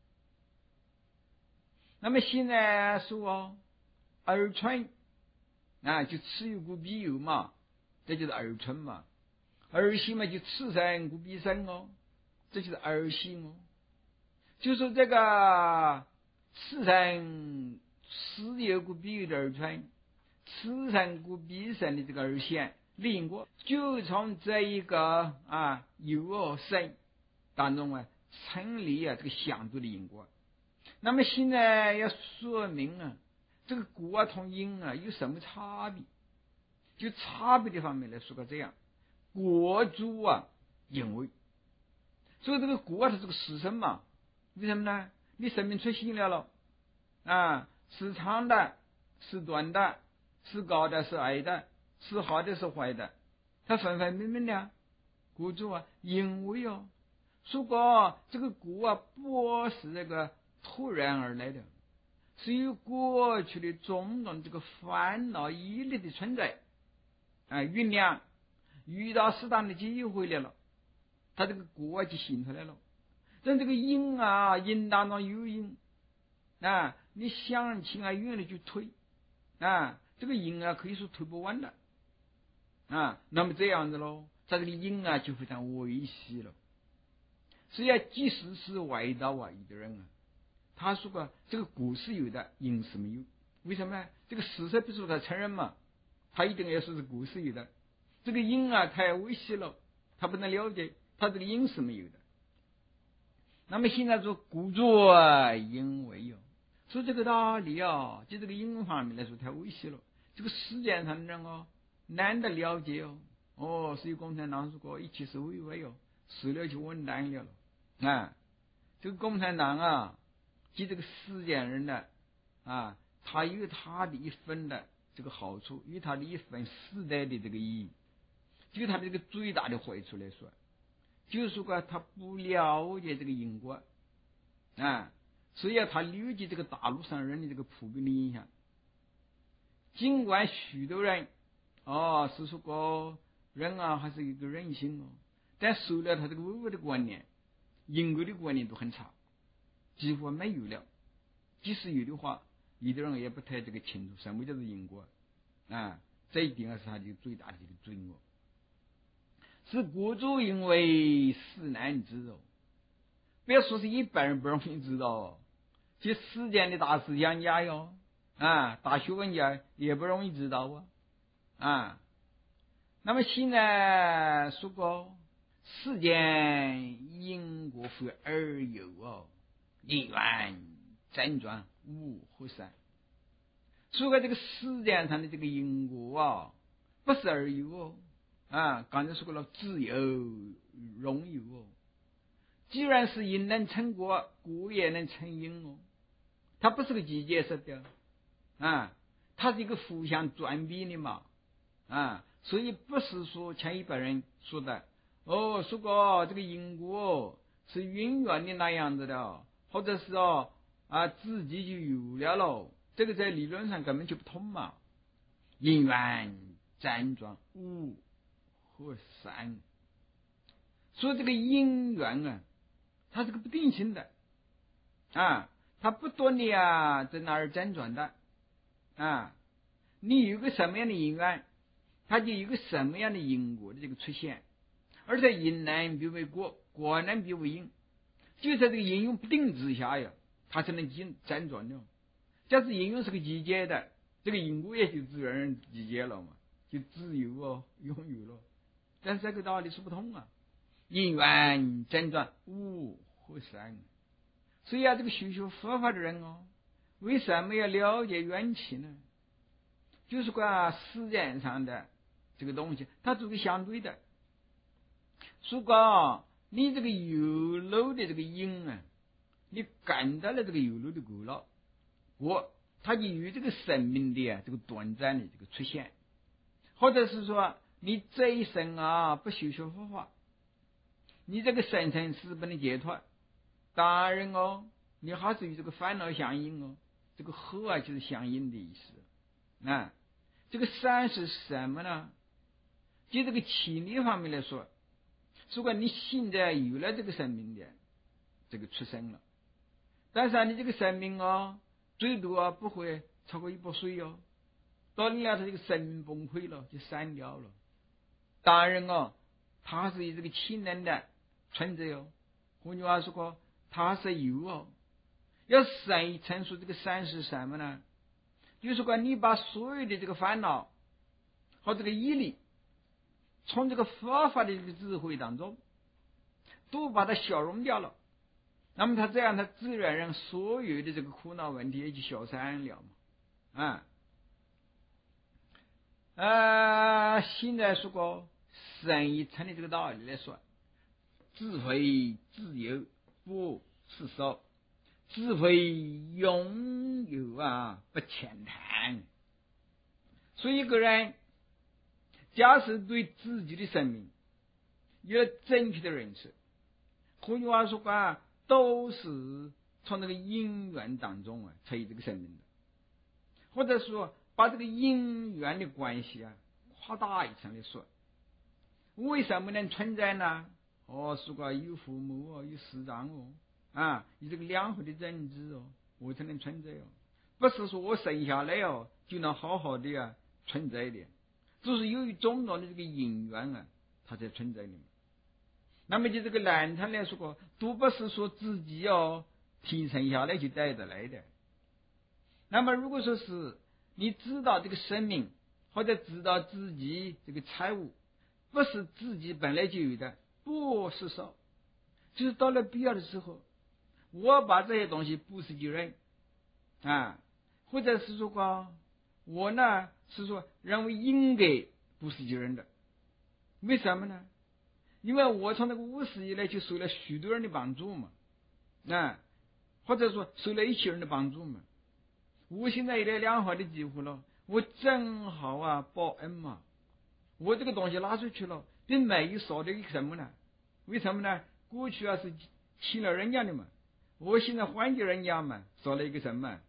那么现在说二传就此有故彼有嘛，这就是二传嘛。二贤嘛就此生故彼生这就是二贤就说这个此生死有故彼有的二传，此生故彼生的这个二贤立因果，就从这一个有生当中成立这个相对的因果。那么现在要说明这个果同因有什么差别？就差别的方面来说个这样，果主因为，所以这个果它是个实生嘛。为什么呢？你生命出现了是长的，是短的，是高的，是矮的，是好的，是坏的，它分分明明的果主因为如果这个果不是这个突然而来的，是由过去的种种这个烦恼业力的存在酝酿，遇到适当的机会来了，它这个果就形出来了。但这个因因当中有因你想情愿的去推这个因可以说推不完的那么这样子咯，它这个因就非常危险了。所以即使是外道有的人他说过这个果是有的，因是没有。为什么呢？这个事实必须他承认嘛，他一定要说是果是有的。这个因太危险了，他不能了解他这个因是没有的。那么现在说故作因为说这个道理就这个因方面来说太危险了。这个世界上的人难得了解所以共产党说过一起是危危死了就完蛋了这个共产党及这个世界人的他有他的一份的这个好处，有他的一份时代的这个意义，就他的这个最大的坏处来说，就是说他不了解这个因果所以他留级这个大陆上人的这个普遍的影响。尽管许多人是说过人还是一个人性但受了他这个唯物的观念，因果的观念都很差，几乎没有了。即使有的话，有的人也不太这个清楚什么叫做因果这一点是他的最大的这个罪恶。是国主因为死难知不要说是一般人不容易知道其实世间的大思想家大学问家也不容易知道那么现在说过世间因果非二有因缘辗转无或三。说过这个世间上的这个因果不是二有刚才说过了，自有容有既然是因能成果，果也能成因它不是个季节式的它是一个互相转变的嘛所以不是说像一般人说的说过这个因果是永远的那样子的或者是自己就有了咯，这个在理论上根本就不通嘛。因缘辗转无和散，说这个因缘它是个不定性的它不断的在那儿辗转的你有个什么样的因缘，它就有个什么样的因果的这个出现，而且因能变为果，果能变为因，就在这个因用不定之下它才能辗转的。假使因用是个季节的，这个因果也就自然季节了嘛，就自由拥有了。但是这个道理说不通因缘辗转无和散。所以这个修佛法的人为什么要了解缘起呢？就是说时间上的这个东西它是个相对的。如果你这个有漏的这个因你感到了这个有漏的果它就有这个生命的这个短暂的这个出现，或者是说你这一生啊不修学佛法，你这个生生死不能解脱。当然哦，你还是与这个烦恼相应哦。这个和啊就是相应的意思啊。这个三是什么呢？就这个情理方面来说，如果你现在有了这个生命的这个出生了，但是你这个生命啊，最多不会超过100岁哦。到你了，他这个生命崩溃了，就散掉了。当然哦，它是这个潜能的存在哦。换句话说，它是有哦。要陈述这个三是什么呢？就是说，你把所有的这个烦恼和这个毅力，从这个佛法的这个智慧当中，都把它消融掉了。那么他这样，他自然让所有的这个苦恼问题也就消散了嘛。现在说过生意层的这个道理来说，智慧自由不是少，智慧拥有不浅谈。所以一个人假使对自己的生命有了正确的认识，换句话说都是从那个因缘当中才有这个生命的，或者说把这个因缘的关系夸大一层来说，为什么能存在呢？说有父母有师长有这个良好的认知我才能存在不是说我生下来就能好好的存在的，就是由于种种的这个因缘它才存在的。那么就这个难产来说都不是说自己天生下来就带得来的。那么如果说是你知道这个生命，或者知道自己这个财物不是自己本来就有的，不是说就是到了必要的时候，我把这些东西布施给人或者是说我呢是说认为应该布施给人的。为什么呢？因为我从那个50岁以来就受了许多人的帮助嘛，或者说受了一些人的帮助嘛。我现在有了良好的机会了，我正好报恩嘛。我这个东西拿出去了，并没有少了一个什么呢？为什么呢？过去是欠了人家的嘛，我现在还给人家嘛，少了一个什么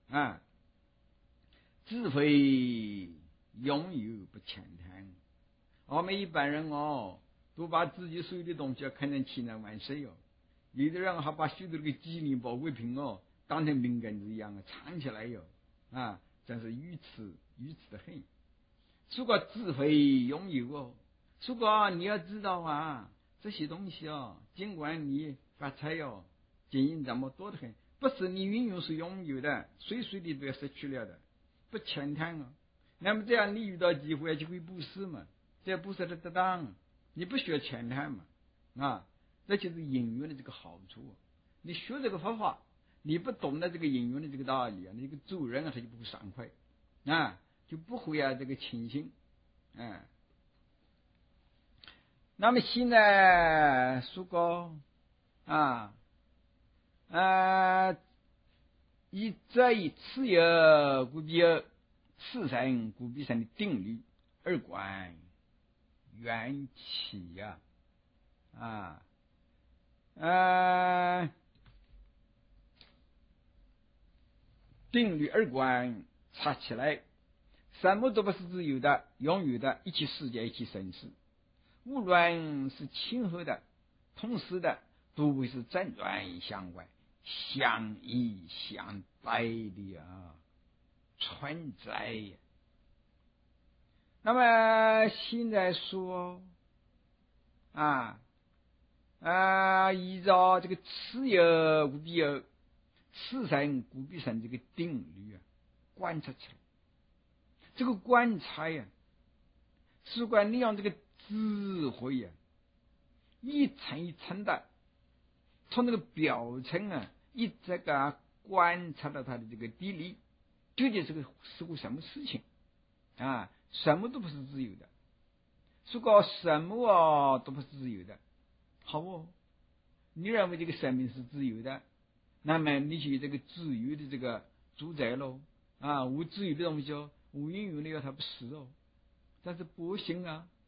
智慧拥有不浅谈。我们一般人都把自己所有的东西看成千难万岁有的人还把许多这个纪念宝贵品当成命根子一样藏起来真是愚痴的很。如果智慧拥有如果你要知道这些东西尽管你发财经营这么多的很，不是你运用是拥有的，随时的都要失去了的，不浅谈那么这样你遇到机会就会布施嘛，这布施的得当，你不需要浅谈嘛这就是因缘的这个好处。你学这个方法，你不懂得这个因缘的这个道理你这个做人他就不会爽快就不会这个清醒那么现在说过以这一次有故必有，次生故必生的定律而观缘起定律而观查起来，什么都不是自由的拥有的，一切世界一切生死，无论是亲和的同时的，都不是正转相关相依相待的存在那么现在说依照这个此有故必有，此生故必生这个定律观察起来，这个观察是管利用这个智慧一层一层的从那个表层一直观察到它的这个地理究竟是个什么事情什么都不是自由的，如果什么都不是自由的，好你认为这个生命是自由的，那么你就有这个自由的这个主宰咯无自由的东西无运用的它不是但是不行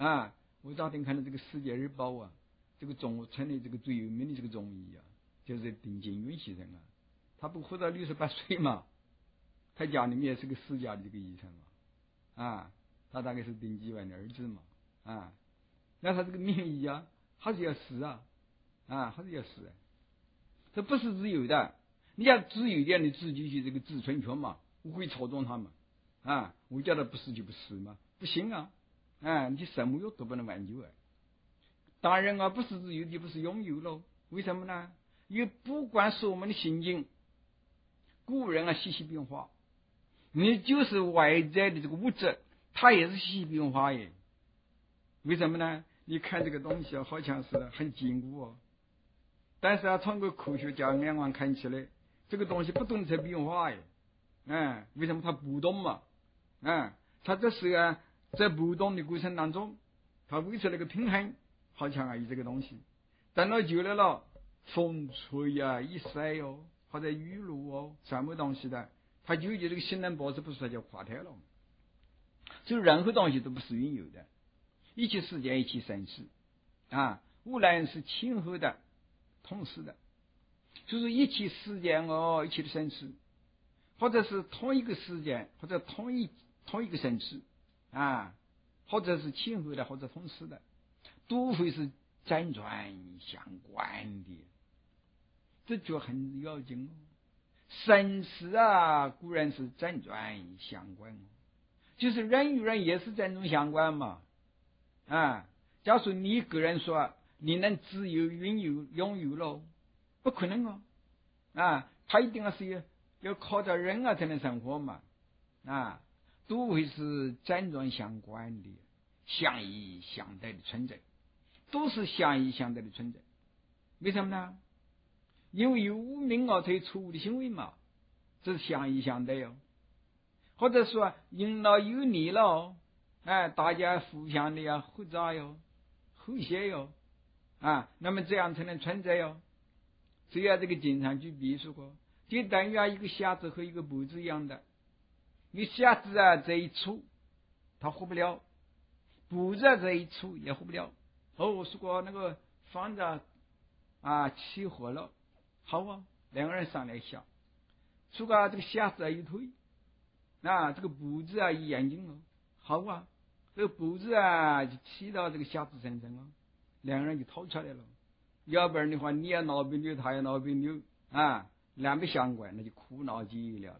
啊，我昨天看到这个《世界日报》啊，这个中称的这个最有名的这个中医啊，就是丁金云先生啊，他不活到68岁嘛，他家里面也是个世家的这个医生嘛，啊，他大概是丁继万的儿子嘛，啊，那他这个名医啊，还是要死啊，还是要死啊，这不是自由的。你要自由点，你自己去这个自存权嘛，我可以操纵他嘛，我叫他不死就不死嘛，不行啊，你什么药都不能挽救啊。当然啊，不是自由就不是拥有喽。为什么呢？因为不管是我们的心境，古人啊细细变化，你就是外在的这个物质，它也是细细变化耶。为什么呢？你看这个东西啊，好像是很坚固哦，但是通过科学家眼光看起来，这个东西不断在变化耶。为什么它不动嘛？它这是在不动的过程当中，它维持那个平衡，好像有这个东西。等到久了，风吹一晒哦，或者雨露哦，什么东西的，它就这个性能保持不是它就垮掉了。就任何东西都不是拥有的，一切事件一切生死无论是亲和的同时的，就是一切时间一切的生死，或者是同一个时间，或者同一个生死或者是亲和的，或者同时的，都会是辗转相关的，这就很要紧生死固然是辗转相关就是人与人也是这种相关嘛假如你个人说你能自由拥有了，不可能他一定是要靠着人才能生活嘛都会是辗转相关的，相依相待的存在，都是相依相待的存在。为什么呢？因为有无名才有错误的行为嘛，这是相依相待或者说因了有利了大家互相的合作和谐那么这样才能存在只要这个经常去比说过，就等于一个瞎子和一个脖子一样的，你瞎子这一处他活不了，脖子这一处也活不了说过那个房子起火了，好两个人上来想，说过这个瞎子一腿这个脖子一眼睛好这个脖子就骑到这个瞎子身上两个人就逃出来了。要不然的话，你也闹别扭，他也闹别扭两不相关，那就苦恼极了。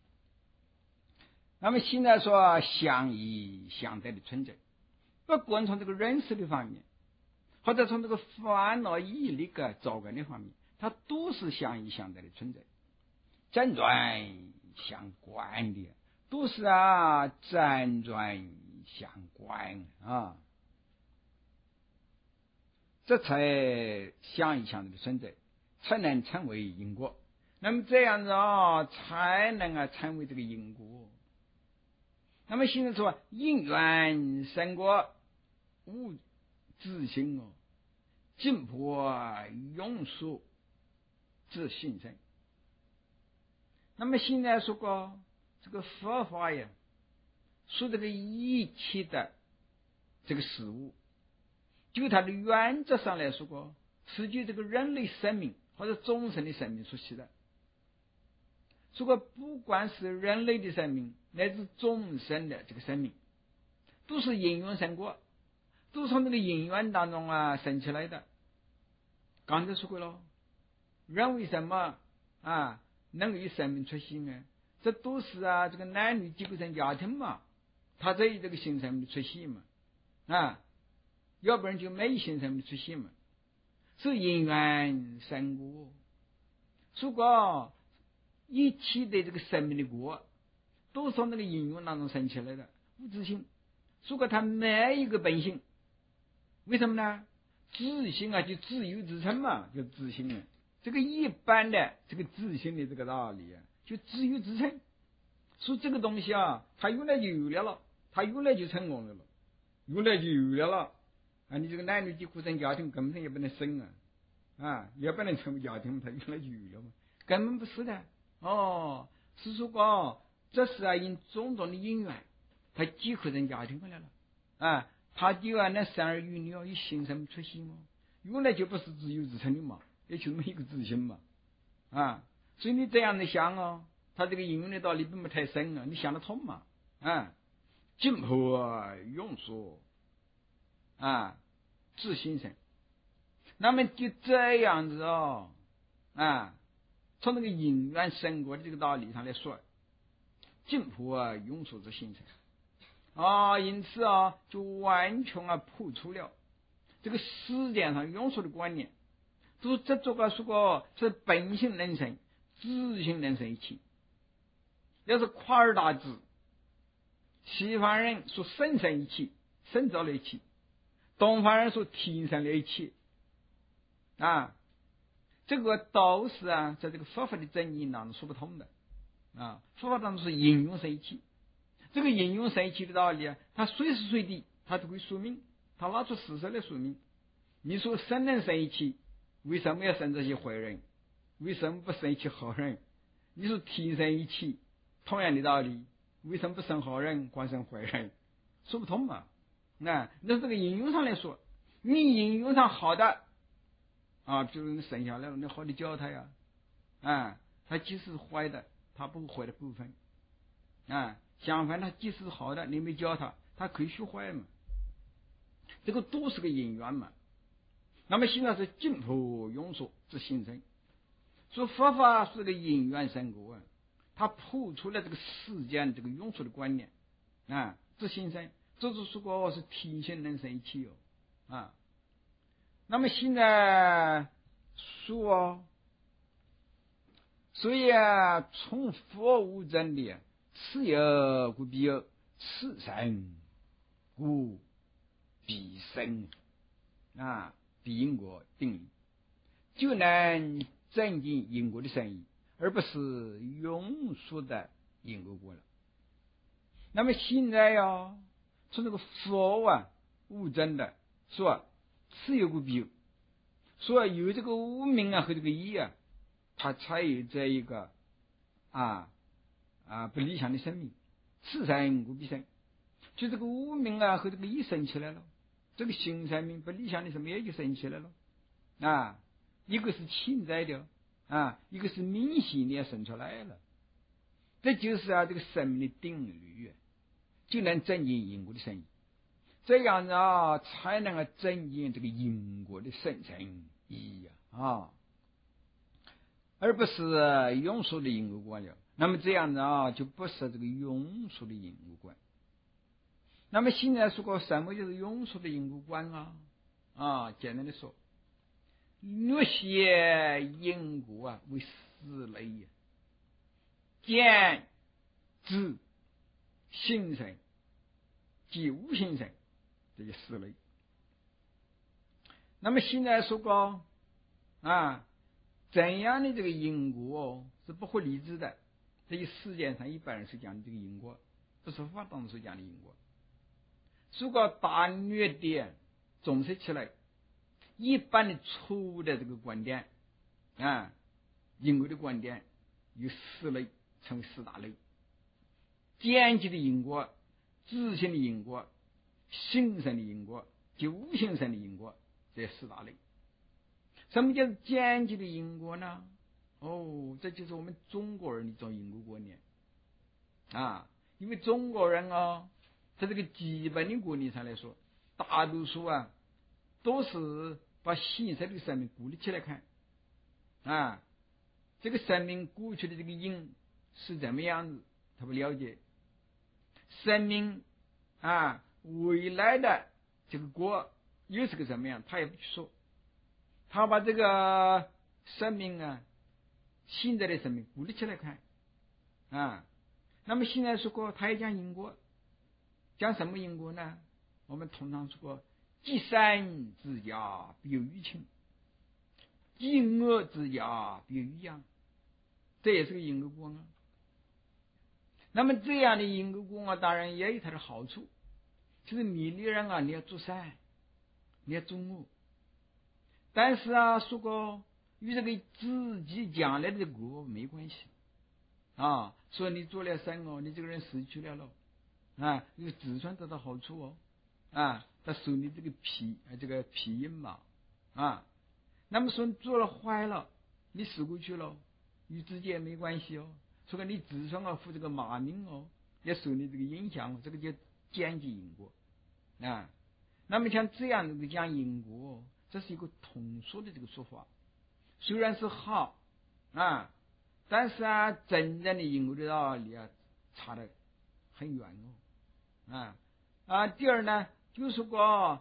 那么现在说相依相待的存在，不管从这个认识的方面，或者从这个烦恼毅力的糟糕的方面，它都是相依相待的存在，辗转相关的，都是辗转相关这才相依相待的存在，才能成为因果。那么这样子才能成为这个因果。那么现在说因缘生果，无自性尽破庸俗自性生。那么现在说过这个佛法说这个一切的这个事物，就它的原则上来说过，是就这个人类生命或者众生的生命所起的。说过不管是人类的生命乃至众生的这个生命，都是因缘生果，都是从这个因缘当中生起来的。刚才说过了，人为什么能有生命出现呢？这都是这个男女结构成家庭嘛，它才有这个新生命的出现嘛要不然就没有新生命的出现嘛，是因缘生果。如果一切的这个生命的果都是从那个因缘当中生起来的，无自性。如果它没一个本性，为什么呢？自性就自由自称嘛，就自性这个一般的这个自性的这个道理就自由自称。说这个东西它原来就有了，它原来就成功了，原来就有了你这个男女结合成家庭根本也不能生也不能成为家庭，它原来就有了嘛，根本不是的是说这是因种种的因缘，它结合成家庭过来了他就能生儿育女以形神出息嘛，原来就不是自由自称的嘛，也就这么一个自信嘛，所以你这样的想他这个应用的道理并不太深你想得通嘛，进步庸俗自心神。那么就这样子从那个因缘生果的这个道理上来说，进步庸俗之心神因此就完全破除了这个世界上庸俗的观念，都这做个说过是本性人生、自性人生一起。要是夸尔大智，西方人说生生一起，生造了一起，东方人说提升了一起这个都是在这个佛法的真义当中说不通的佛法当中是应用生一起，这个应用生一起的道理它随时随地它都会说明，它拿出事实来说明。你说生人生一起，为什么要生这些坏人？为什么不生一起好人？你说提升一起，同样的道理，为什么不生好人，光生坏人？说不通嘛。那这个应用上来说，你应用上好的比如你生下来了，你好的教他呀他即使坏的，他不坏的部分相反他即使好的，你没教他，他可以学坏嘛，这个都是个因缘嘛。那么现在是进步庸俗之心生，说佛法是个因缘生果它破除了这个世间这个庸俗的观念之心生，这是说是提醒人生一起那么现在说所以从佛无真理，此有故必有，此生故必生必因果定理，就能增进因果的生意，而不是庸俗的因果果了。那么现在从这个佛无真的说此有故必有，说有这个无明和这个意它才有这一个不理想的生命，此生故必生，就这个无明和这个意生起来了，这个新生命不理想的生命也就生起来了一个是潜在的一个是明显的生出来了，这就是这个生命的定律就能增进因果的生意，这样才能增进这个因果的生成意而不是庸俗的因果观了。那么这样就不是这个庸俗的因果观。那么现在说过什么就是庸俗的因果观简单的说，略些因果为四类见智心神及无心神这些四类。那么现在说过怎样的这个因果是不合理智的，这些世界上一般人是讲的这个因果，不是佛法当中所讲的因果。如果大略的总结起来，一般的错误的这个观点因果的观点有四类，称为四大类：间接的因果、自性的因果、心神的因果及无性神的因果，这四大类。什么叫间接的因果呢？这就是我们中国人的一种因果观念因为中国人在这个基本的观念上来说，大多数都是把现实的生命孤立起来看这个生命过去的这个因是怎么样子他不了解，生命未来的这个果又是个怎么样他也不去说，他把这个生命现在的生命孤立起来看那么现在说过他也讲因果，讲什么因果呢？我们通常说过积善之家必有余庆，积恶之家必有余殃，这也是个因果观那么这样的因果观当然也有它的好处，就是你的人你要做善，你要做恶，但是说过与这个自己将来的果没关系说你做了善你这个人失去了有子孙得到好处他受你这个皮音嘛啊。那么说做了坏了，你死过去了，与自己也没关系哦。所以你子孙负这个骂名哦，也受你这个影响，这个叫间接因果啊。那么像这样的讲因果，这是一个通俗的这个说法，虽然是好啊，但是真正的因果的道理差得很远第二呢，就是说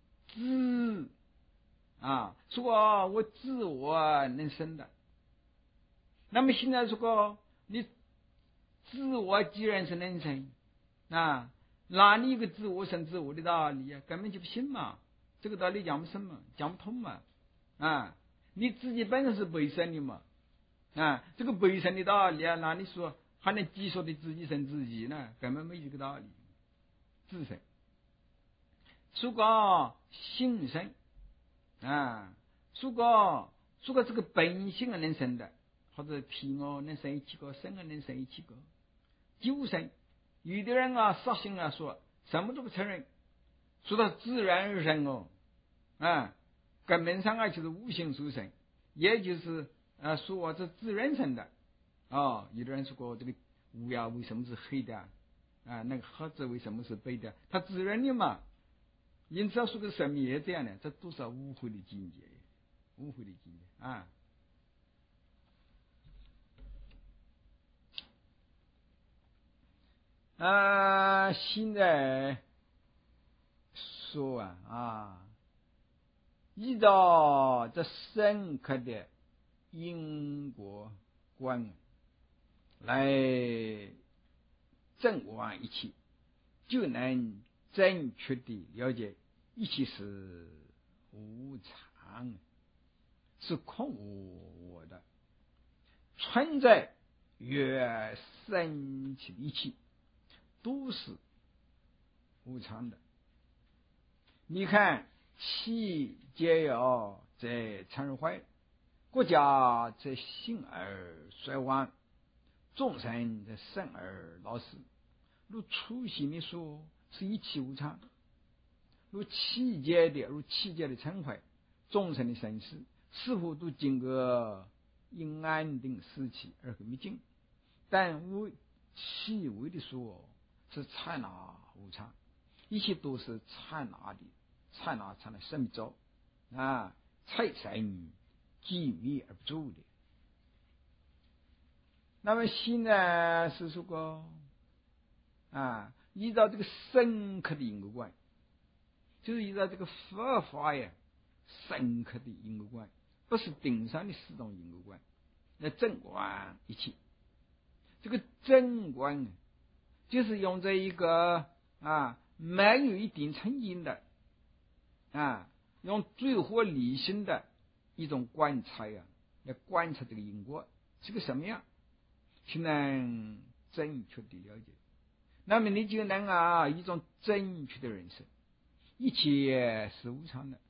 说我自我能生的，那么现在说你自我既然是能生那你一个自我生自我的道理根本就不行嘛，这个道理讲不深嘛，讲不通嘛你自己本身是被生的嘛这个被生的道理那你说还能几说的自己生自己呢？根本没这个道理。自生如果心生如果这个本性能生的，或者皮能生一起个，生能生一起个，就生。有的人杀心说什么都不承认，说他自然而生根本上就是无形所生，也就是说这自然生的有的人说这个乌鸦为什么是黑的那个盒子为什么是白的？它自然的嘛。因此要说个生命也这样的，这都是误会的境界，误会的境界现在说依照这深刻的因果观来正观一切，就能正确的了解一切是无常，是空无我的。存在越深切的一切都是无常的。你看气皆有则成而坏，国家则兴而衰亡，众生则生而老死。如初心的说是一切无常，如气节的成坏，众生的生死似乎都经过因安定时期而灭尽，但为细微的说是刹那无常，一切都是刹那才能生走财生即灭而不住的。那么现在是说过依照这个深刻的因果观，就是依照这个佛法深刻的因果观，不是顶上的四种因果观来正观一切。这个正观就是用这一个没有一定成因的用最合理性的一种观察来观察这个因果是个什么样，才能正确的了解。那么你就能一种正确的认识，一切是无常的。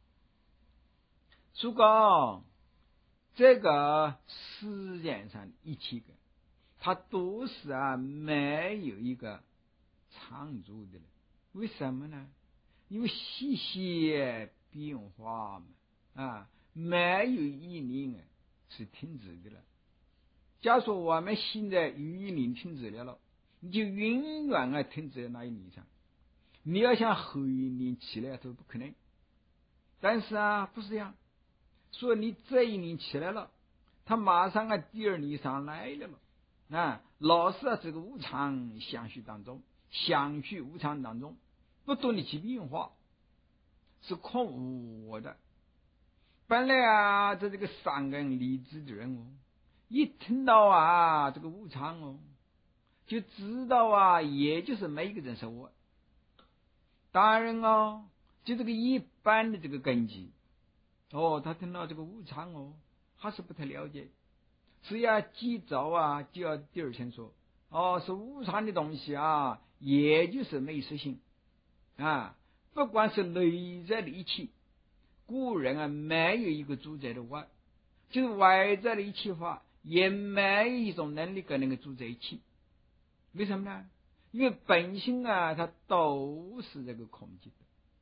如果这个世界上一切个它都是没有一个常住的了，为什么呢？因为细细变化嘛没有一年是停止的了。假如说我们现在有一年停止了，你就永远停止在那一年上，你要想后一年起来都不可能。但是不是这样，所以你这一年起来了，他马上第二年上来了老是这个无常相续当中，相续无常当中不断的去变化，是空无我的。本来在这个三根理智的人一听到这个无常就知道也就是每一个人是我。当然就这个一般的这个根基他听到这个无常还是不太了解，所以记早就要第二天说是无常的东西也就是没实性不管是内在的一切，古人没有一个主宰的我，就是外在的一切法也没有一种能力能够主宰一切。为什么呢？因为本性它都是这个空寂的，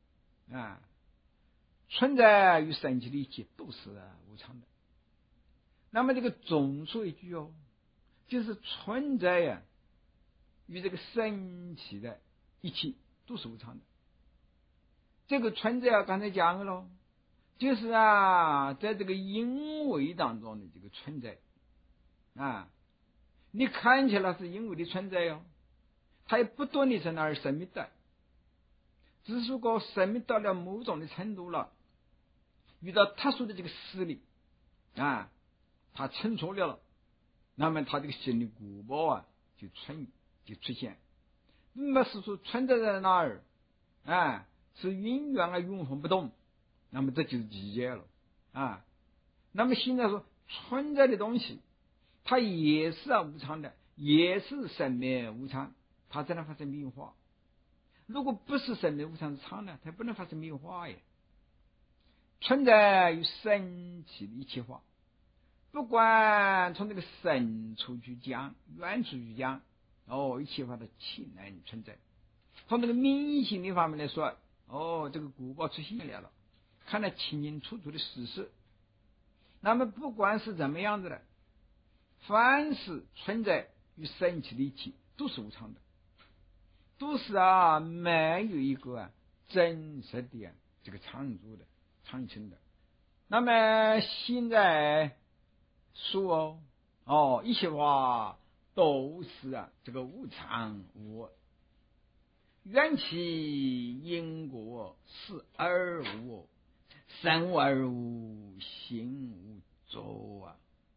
啊，存在与神奇的一切都是无常的。那么这个总说一句哦，就是存在呀，与这个神奇的一切都是无常的。这个存在刚才讲了咯，就是在这个因为当中的这个存在啊，你看起来是因为的存在哦，它也不断的在那儿生命的，只是说生命到了某种的程度了，遇到特殊的这个实力啊，它成熟了，那么它这个心理果报就出现。那么是说存在在那儿是永远永恒不动，那么这就是集结了那么现在说存在的东西，它也是无常的，也是生灭无常，它才能发生变化。如果不是生灭无常之常呢，它不能发生变化耶。存在与神奇的一切化，不管从这个深处去讲，远处去讲，一切化的气能存在。从这个明显的方面来说，这个果报出现了，看得清清楚楚的事实。那么不管是怎么样子的，凡是存在与神奇的一切都是无常的，都是没有一个真实的这个常住的常青的。那么现在说一切话都是这个无常无我，缘起因果是而无我，生而无心无作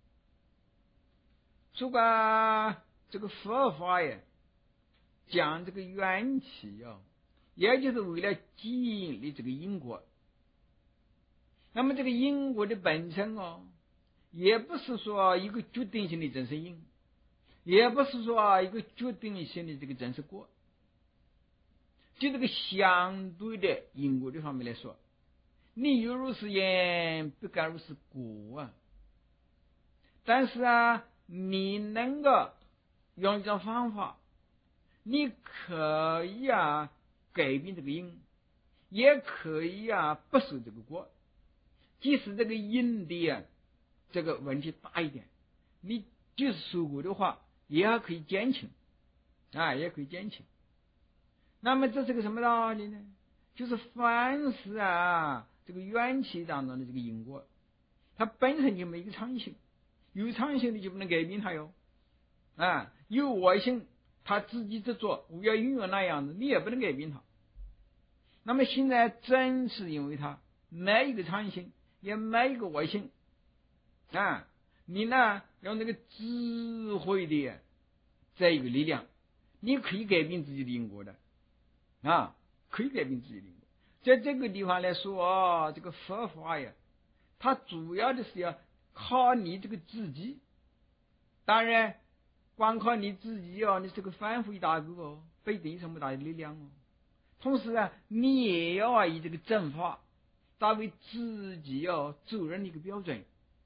说吧，这个佛法呀，讲这个缘起也就是为了建立这个因果。那么这个因果的本身也不是说一个决定性的真实因，也不是说一个决定性的这个真实果。就这个相对的因果的方面来说，你犹如是因，不该如是果但是你能够用一种方法，你可以改变这个因，也可以不受这个果。即使这个因的这个问题大一点，你就是受果的话，也可以减轻也可以减轻。那么这是个什么道理呢？就是凡是这个缘起当中的这个因果，它本身就没一个常性，有常性的就不能改变它哟有我性，它自己执着我要拥有那样子，你也不能改变它。那么现在正是因为它没一个常性，也没一个我性你呢用这个智慧的这一个力量，你可以改变自己的因果的可以改变自己的因果。在这个地方来说这个佛法呀，它主要的是要靠你这个自己。当然光靠你自己你这个反复一大个不一定有什么大的力量同时你也要以这个正法作为自己做人的一个标准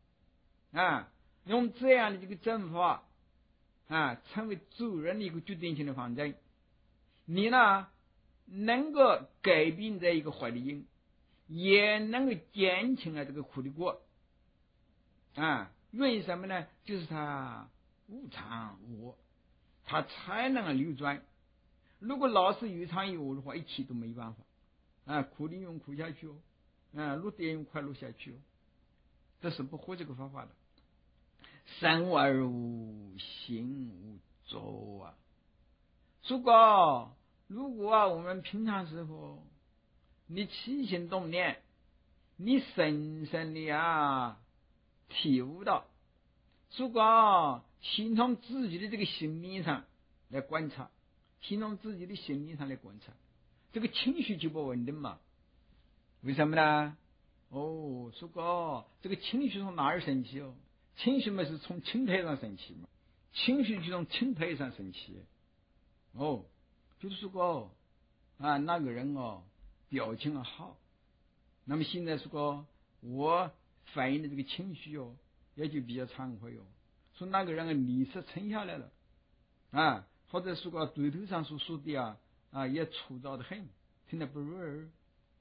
用这样的这个正法成为做人的一个决定性的方针。你呢能够改变这一个坏的因，也能够减轻这个苦的果为什么呢？就是它无常无我，它才能流转。如果老是有常有我的话，一切都没办法苦的用苦下去乐的用快乐下去这是不合这个方法的。生而无心无作如果我们平常时候你起心动念，你深深的体悟到，如果先从自己的这个心理上来观察，先从自己的心理上来观察，这个情绪就不稳定嘛。为什么呢？这个情绪从哪儿生起情绪嘛是从青苔上生起嘛，情绪就从青苔上生起就是那个人表情好，那么现在我反映的这个情绪也就比较惭愧说那个人脸色沉下来了或者嘴头上所说的也粗糙的很，听得不入耳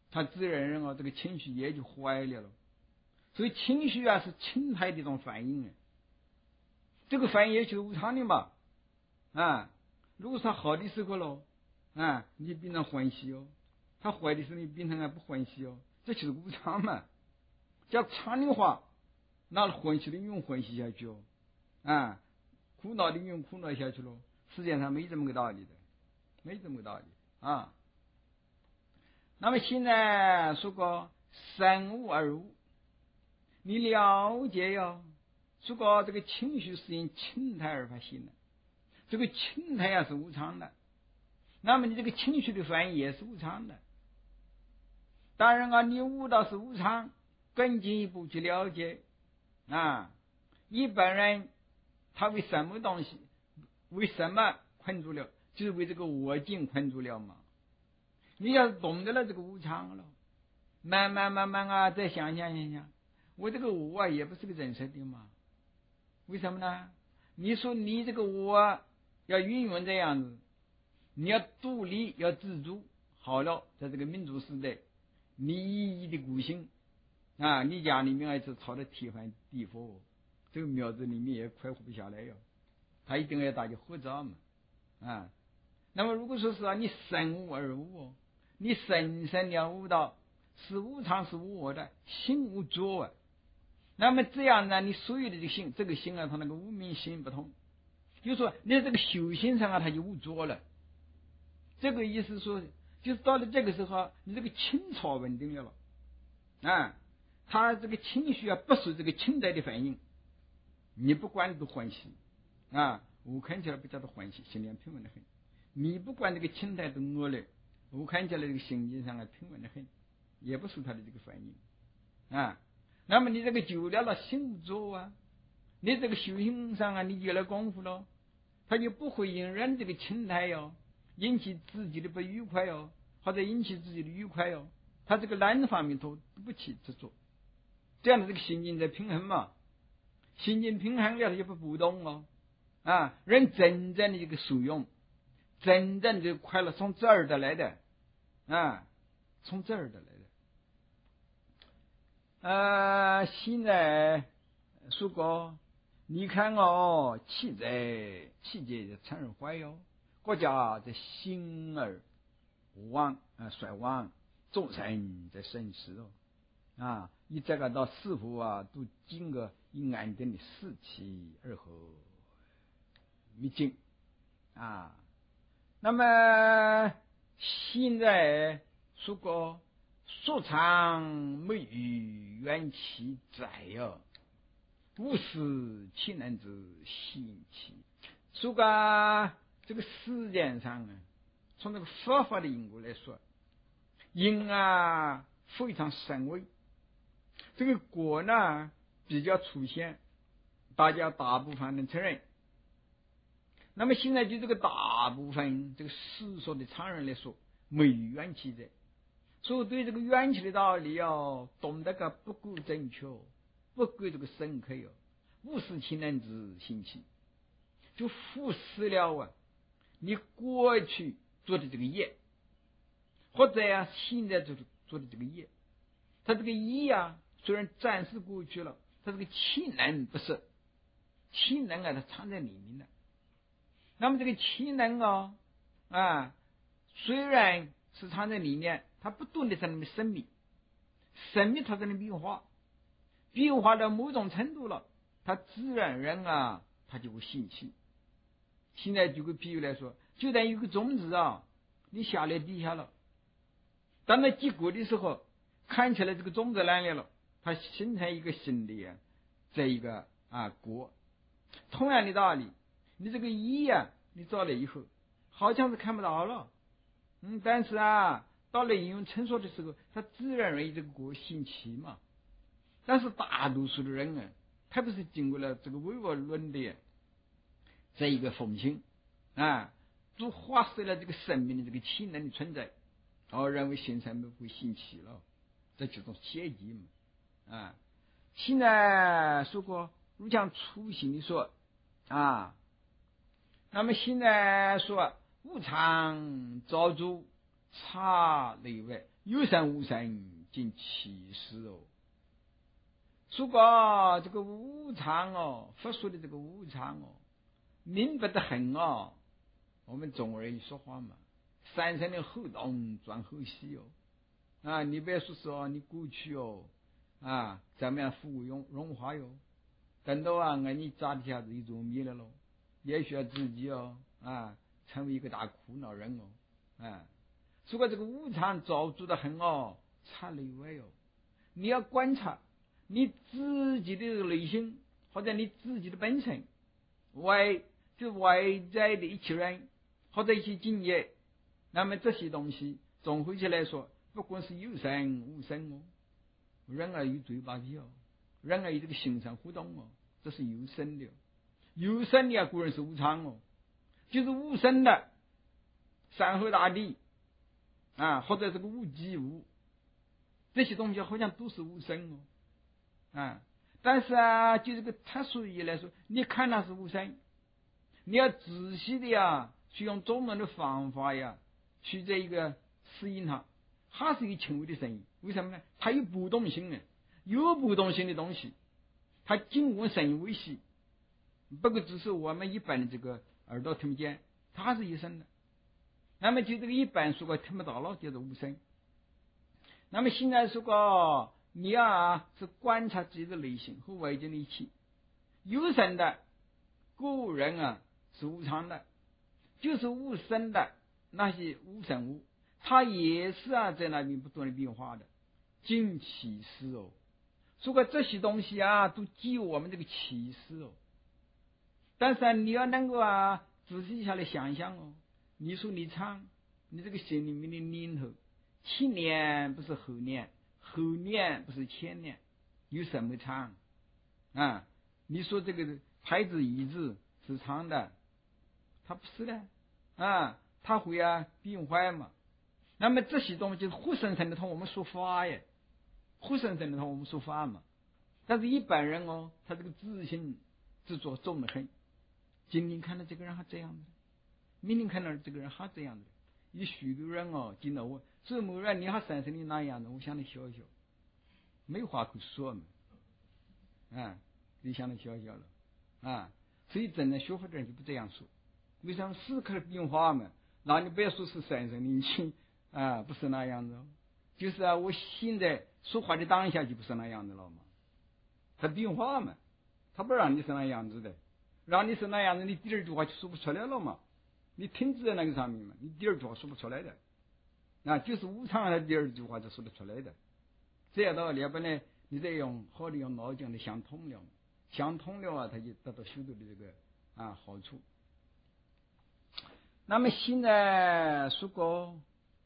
他自然人这个情绪也就坏了。所以情绪是情态的一种反应，这个反应也就是无常的嘛。如果是好的时候了，你变成欢喜哦；他坏的时候你变成不欢喜哦，这就是无常嘛。叫常的话，那欢喜的用欢喜下去哦，苦恼的用苦恼下去了。世界上没这么个道理的，没这么个道理啊。那么现在说过三无二无，你了解哟。说过这个情绪是因情态而发现的，这个情态是无常的，那么你这个情绪的反应也是无常的。当然你悟到是无常，更进一步去了解一般人他为什么东西，为什么困住了，就是为这个我境困住了嘛。你要是懂得了这个无常了，慢慢再想想，我这个我也不是个真实的嘛。为什么呢？你说你这个我要运用这样子，你要独立要自主好了，在这个民主时代，你的孤星你家里面是朝着天翻地覆，这个庙子里面也快活不下来哟。他一定要大家合照嘛那么如果说是你身无二无，你深深了悟到是无常是无我的，心无着那么这样呢，你所有的这个心它那个无明心不同，就是说你这个修行上它就无着了。这个意思说，就是到了这个时候，你这个情操稳定了他这个情绪不受这个情态的反应，你不管都欢喜我看起来不叫做欢喜，心里平稳的很。你不管这个情态都恶劣，我看起来这个心境上平稳的很，也不受他的这个反应那么你这个久了心无着你这个修行上你有了功夫了，他就不会因人这个情态引起自己的不愉快或者引起自己的愉快他这个难方面都不起执着，这样的这个心境在平衡嘛。心境平衡了，他就不波动人真正的这个受用，真正的快乐从这儿得来的从这儿得来的现在说过你看气在产而坏国家在兴而亡衰亡，众生在生死你这个到师傅都经过以安定的士气而后灭尽那么现在说过说常没与缘起在无事岂能知心起。说过这个世界上从这个佛法的因果来说，因非常深微，这个果呢比较粗显，大家大部分能承认。那么现在就这个大部分这个世俗的常人来说，没有缘起在，所以对这个缘起的道理懂得个不够正确，不够这个深刻无事岂能知心起，就忽视了你过去做的这个业，或者现在做的这个业，他这个业虽然暂时过去了，他这个气能不是，气能它藏在里面的。那么这个气能虽然是藏在里面，它不断的在那边生命它在那变化到某种程度了，它自然人它就会兴起。现在举个比喻来说，就等于有个种子你下来地下了，当它结果的时候，看起来这个种子烂了，它形成一个新的这一个果。同样的道理，你这个一你造了以后好像是看不到了但是到了应用成熟的时候，它自然而然这个果兴起嘛。但是大多数的人特别是经过了这个唯我论的这一个风行都忽视了这个生命的这个气能的存在，认为现在不会兴起了，这就是邪极嘛现在说过如像初心的说那么现在说无常造作差内外， 有神无神尽其事哦。如果这个无常哦，佛说的这个无常哦，明白得很哦。我们中国人说话嘛，三生的后东转后西哦，你别说你过去哦，怎么样富荣华哟，等到你扎底下子一座米了咯，也需要自己成为一个大苦恼人哦，如果这个无常造作的很哦，差内外哦，你要观察你自己的内心或者你自己的本身，外在的一切人或者一些境界，那么这些东西总回起来说，不管是有神无神哦，人儿与嘴巴皮哦，人儿与这个形象互动哦，这是有生的，有生的固然是无常哦，就是无生的山河大地或者这个无机物，这些东西好像都是无生哦，但是就这个特殊意义来说，你看它是无生，你要仔细的去用中文的方法去这一个适应它是一个轻微的声音，为什么呢？它有波动性的，有波动性的东西，它尽管声音微细，不过只是我们一般的这个耳朵听不见，它是有声的。那么就这个一般如果听不到了，就是无声。那么现在如果你是观察自己的内心和外界的一切，有声的个人是无常的，就是无声的那些无神物，它也是在那边不断的变化的，尽其事哦。如果这些东西都基于我们这个启示哦，但是你要能够仔细下来想想哦，你说你唱，你这个心里面的念头，前年不是后年，后年不是前年，有什么唱你说这个拍子椅子是长的，它不是的它会变坏嘛。那么这些东西就是活生生的同我们说法耶，活生生的同我们说法嘛。但是一般人他这个自信自作重得很，今天看到这个人还这样的，明天看到这个人还这样的，有许多人见到我，所以某人你还生生的那样的，我想你笑笑，没话可说嘛，你想你笑笑了所以真的学佛的人就不这样说，为什么时刻的变化嘛？那你不要说是生生年轻不是那样的，就是我现在说话的当下就不是那样的了嘛，它变化嘛，它不让你是那样子的，让你是那样子，你第二句话就说不出来了嘛，你停止在那个上面嘛，你第二句话说不出来的，就是无常的第二句话就说得出来的，这样道理要不然你再好的用脑筋的想通了，想通了他就得到修道的这个好处。那么现在说过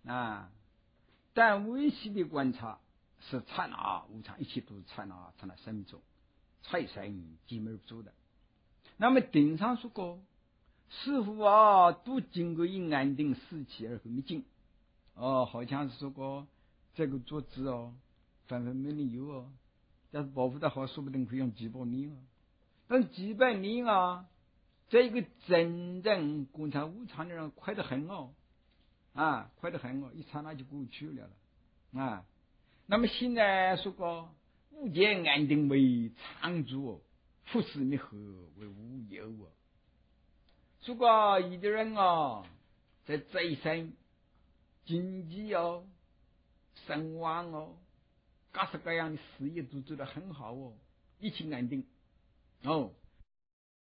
但微细的观察是刹那无常，一切都是刹那生命中财神寂灭不住的。那么顶上说过，似乎都经过一安定时期而后灭尽好像是说过这个做字分分没理由要是保护的好，说不定可以用几百年但几百年这一个真正观察无常的人快得很快得很一刹那就过去了那么现在说过无间安定为常住复是灭合为无有如果有的人在这一生经济生活各式各样的事业都做得很好一切安定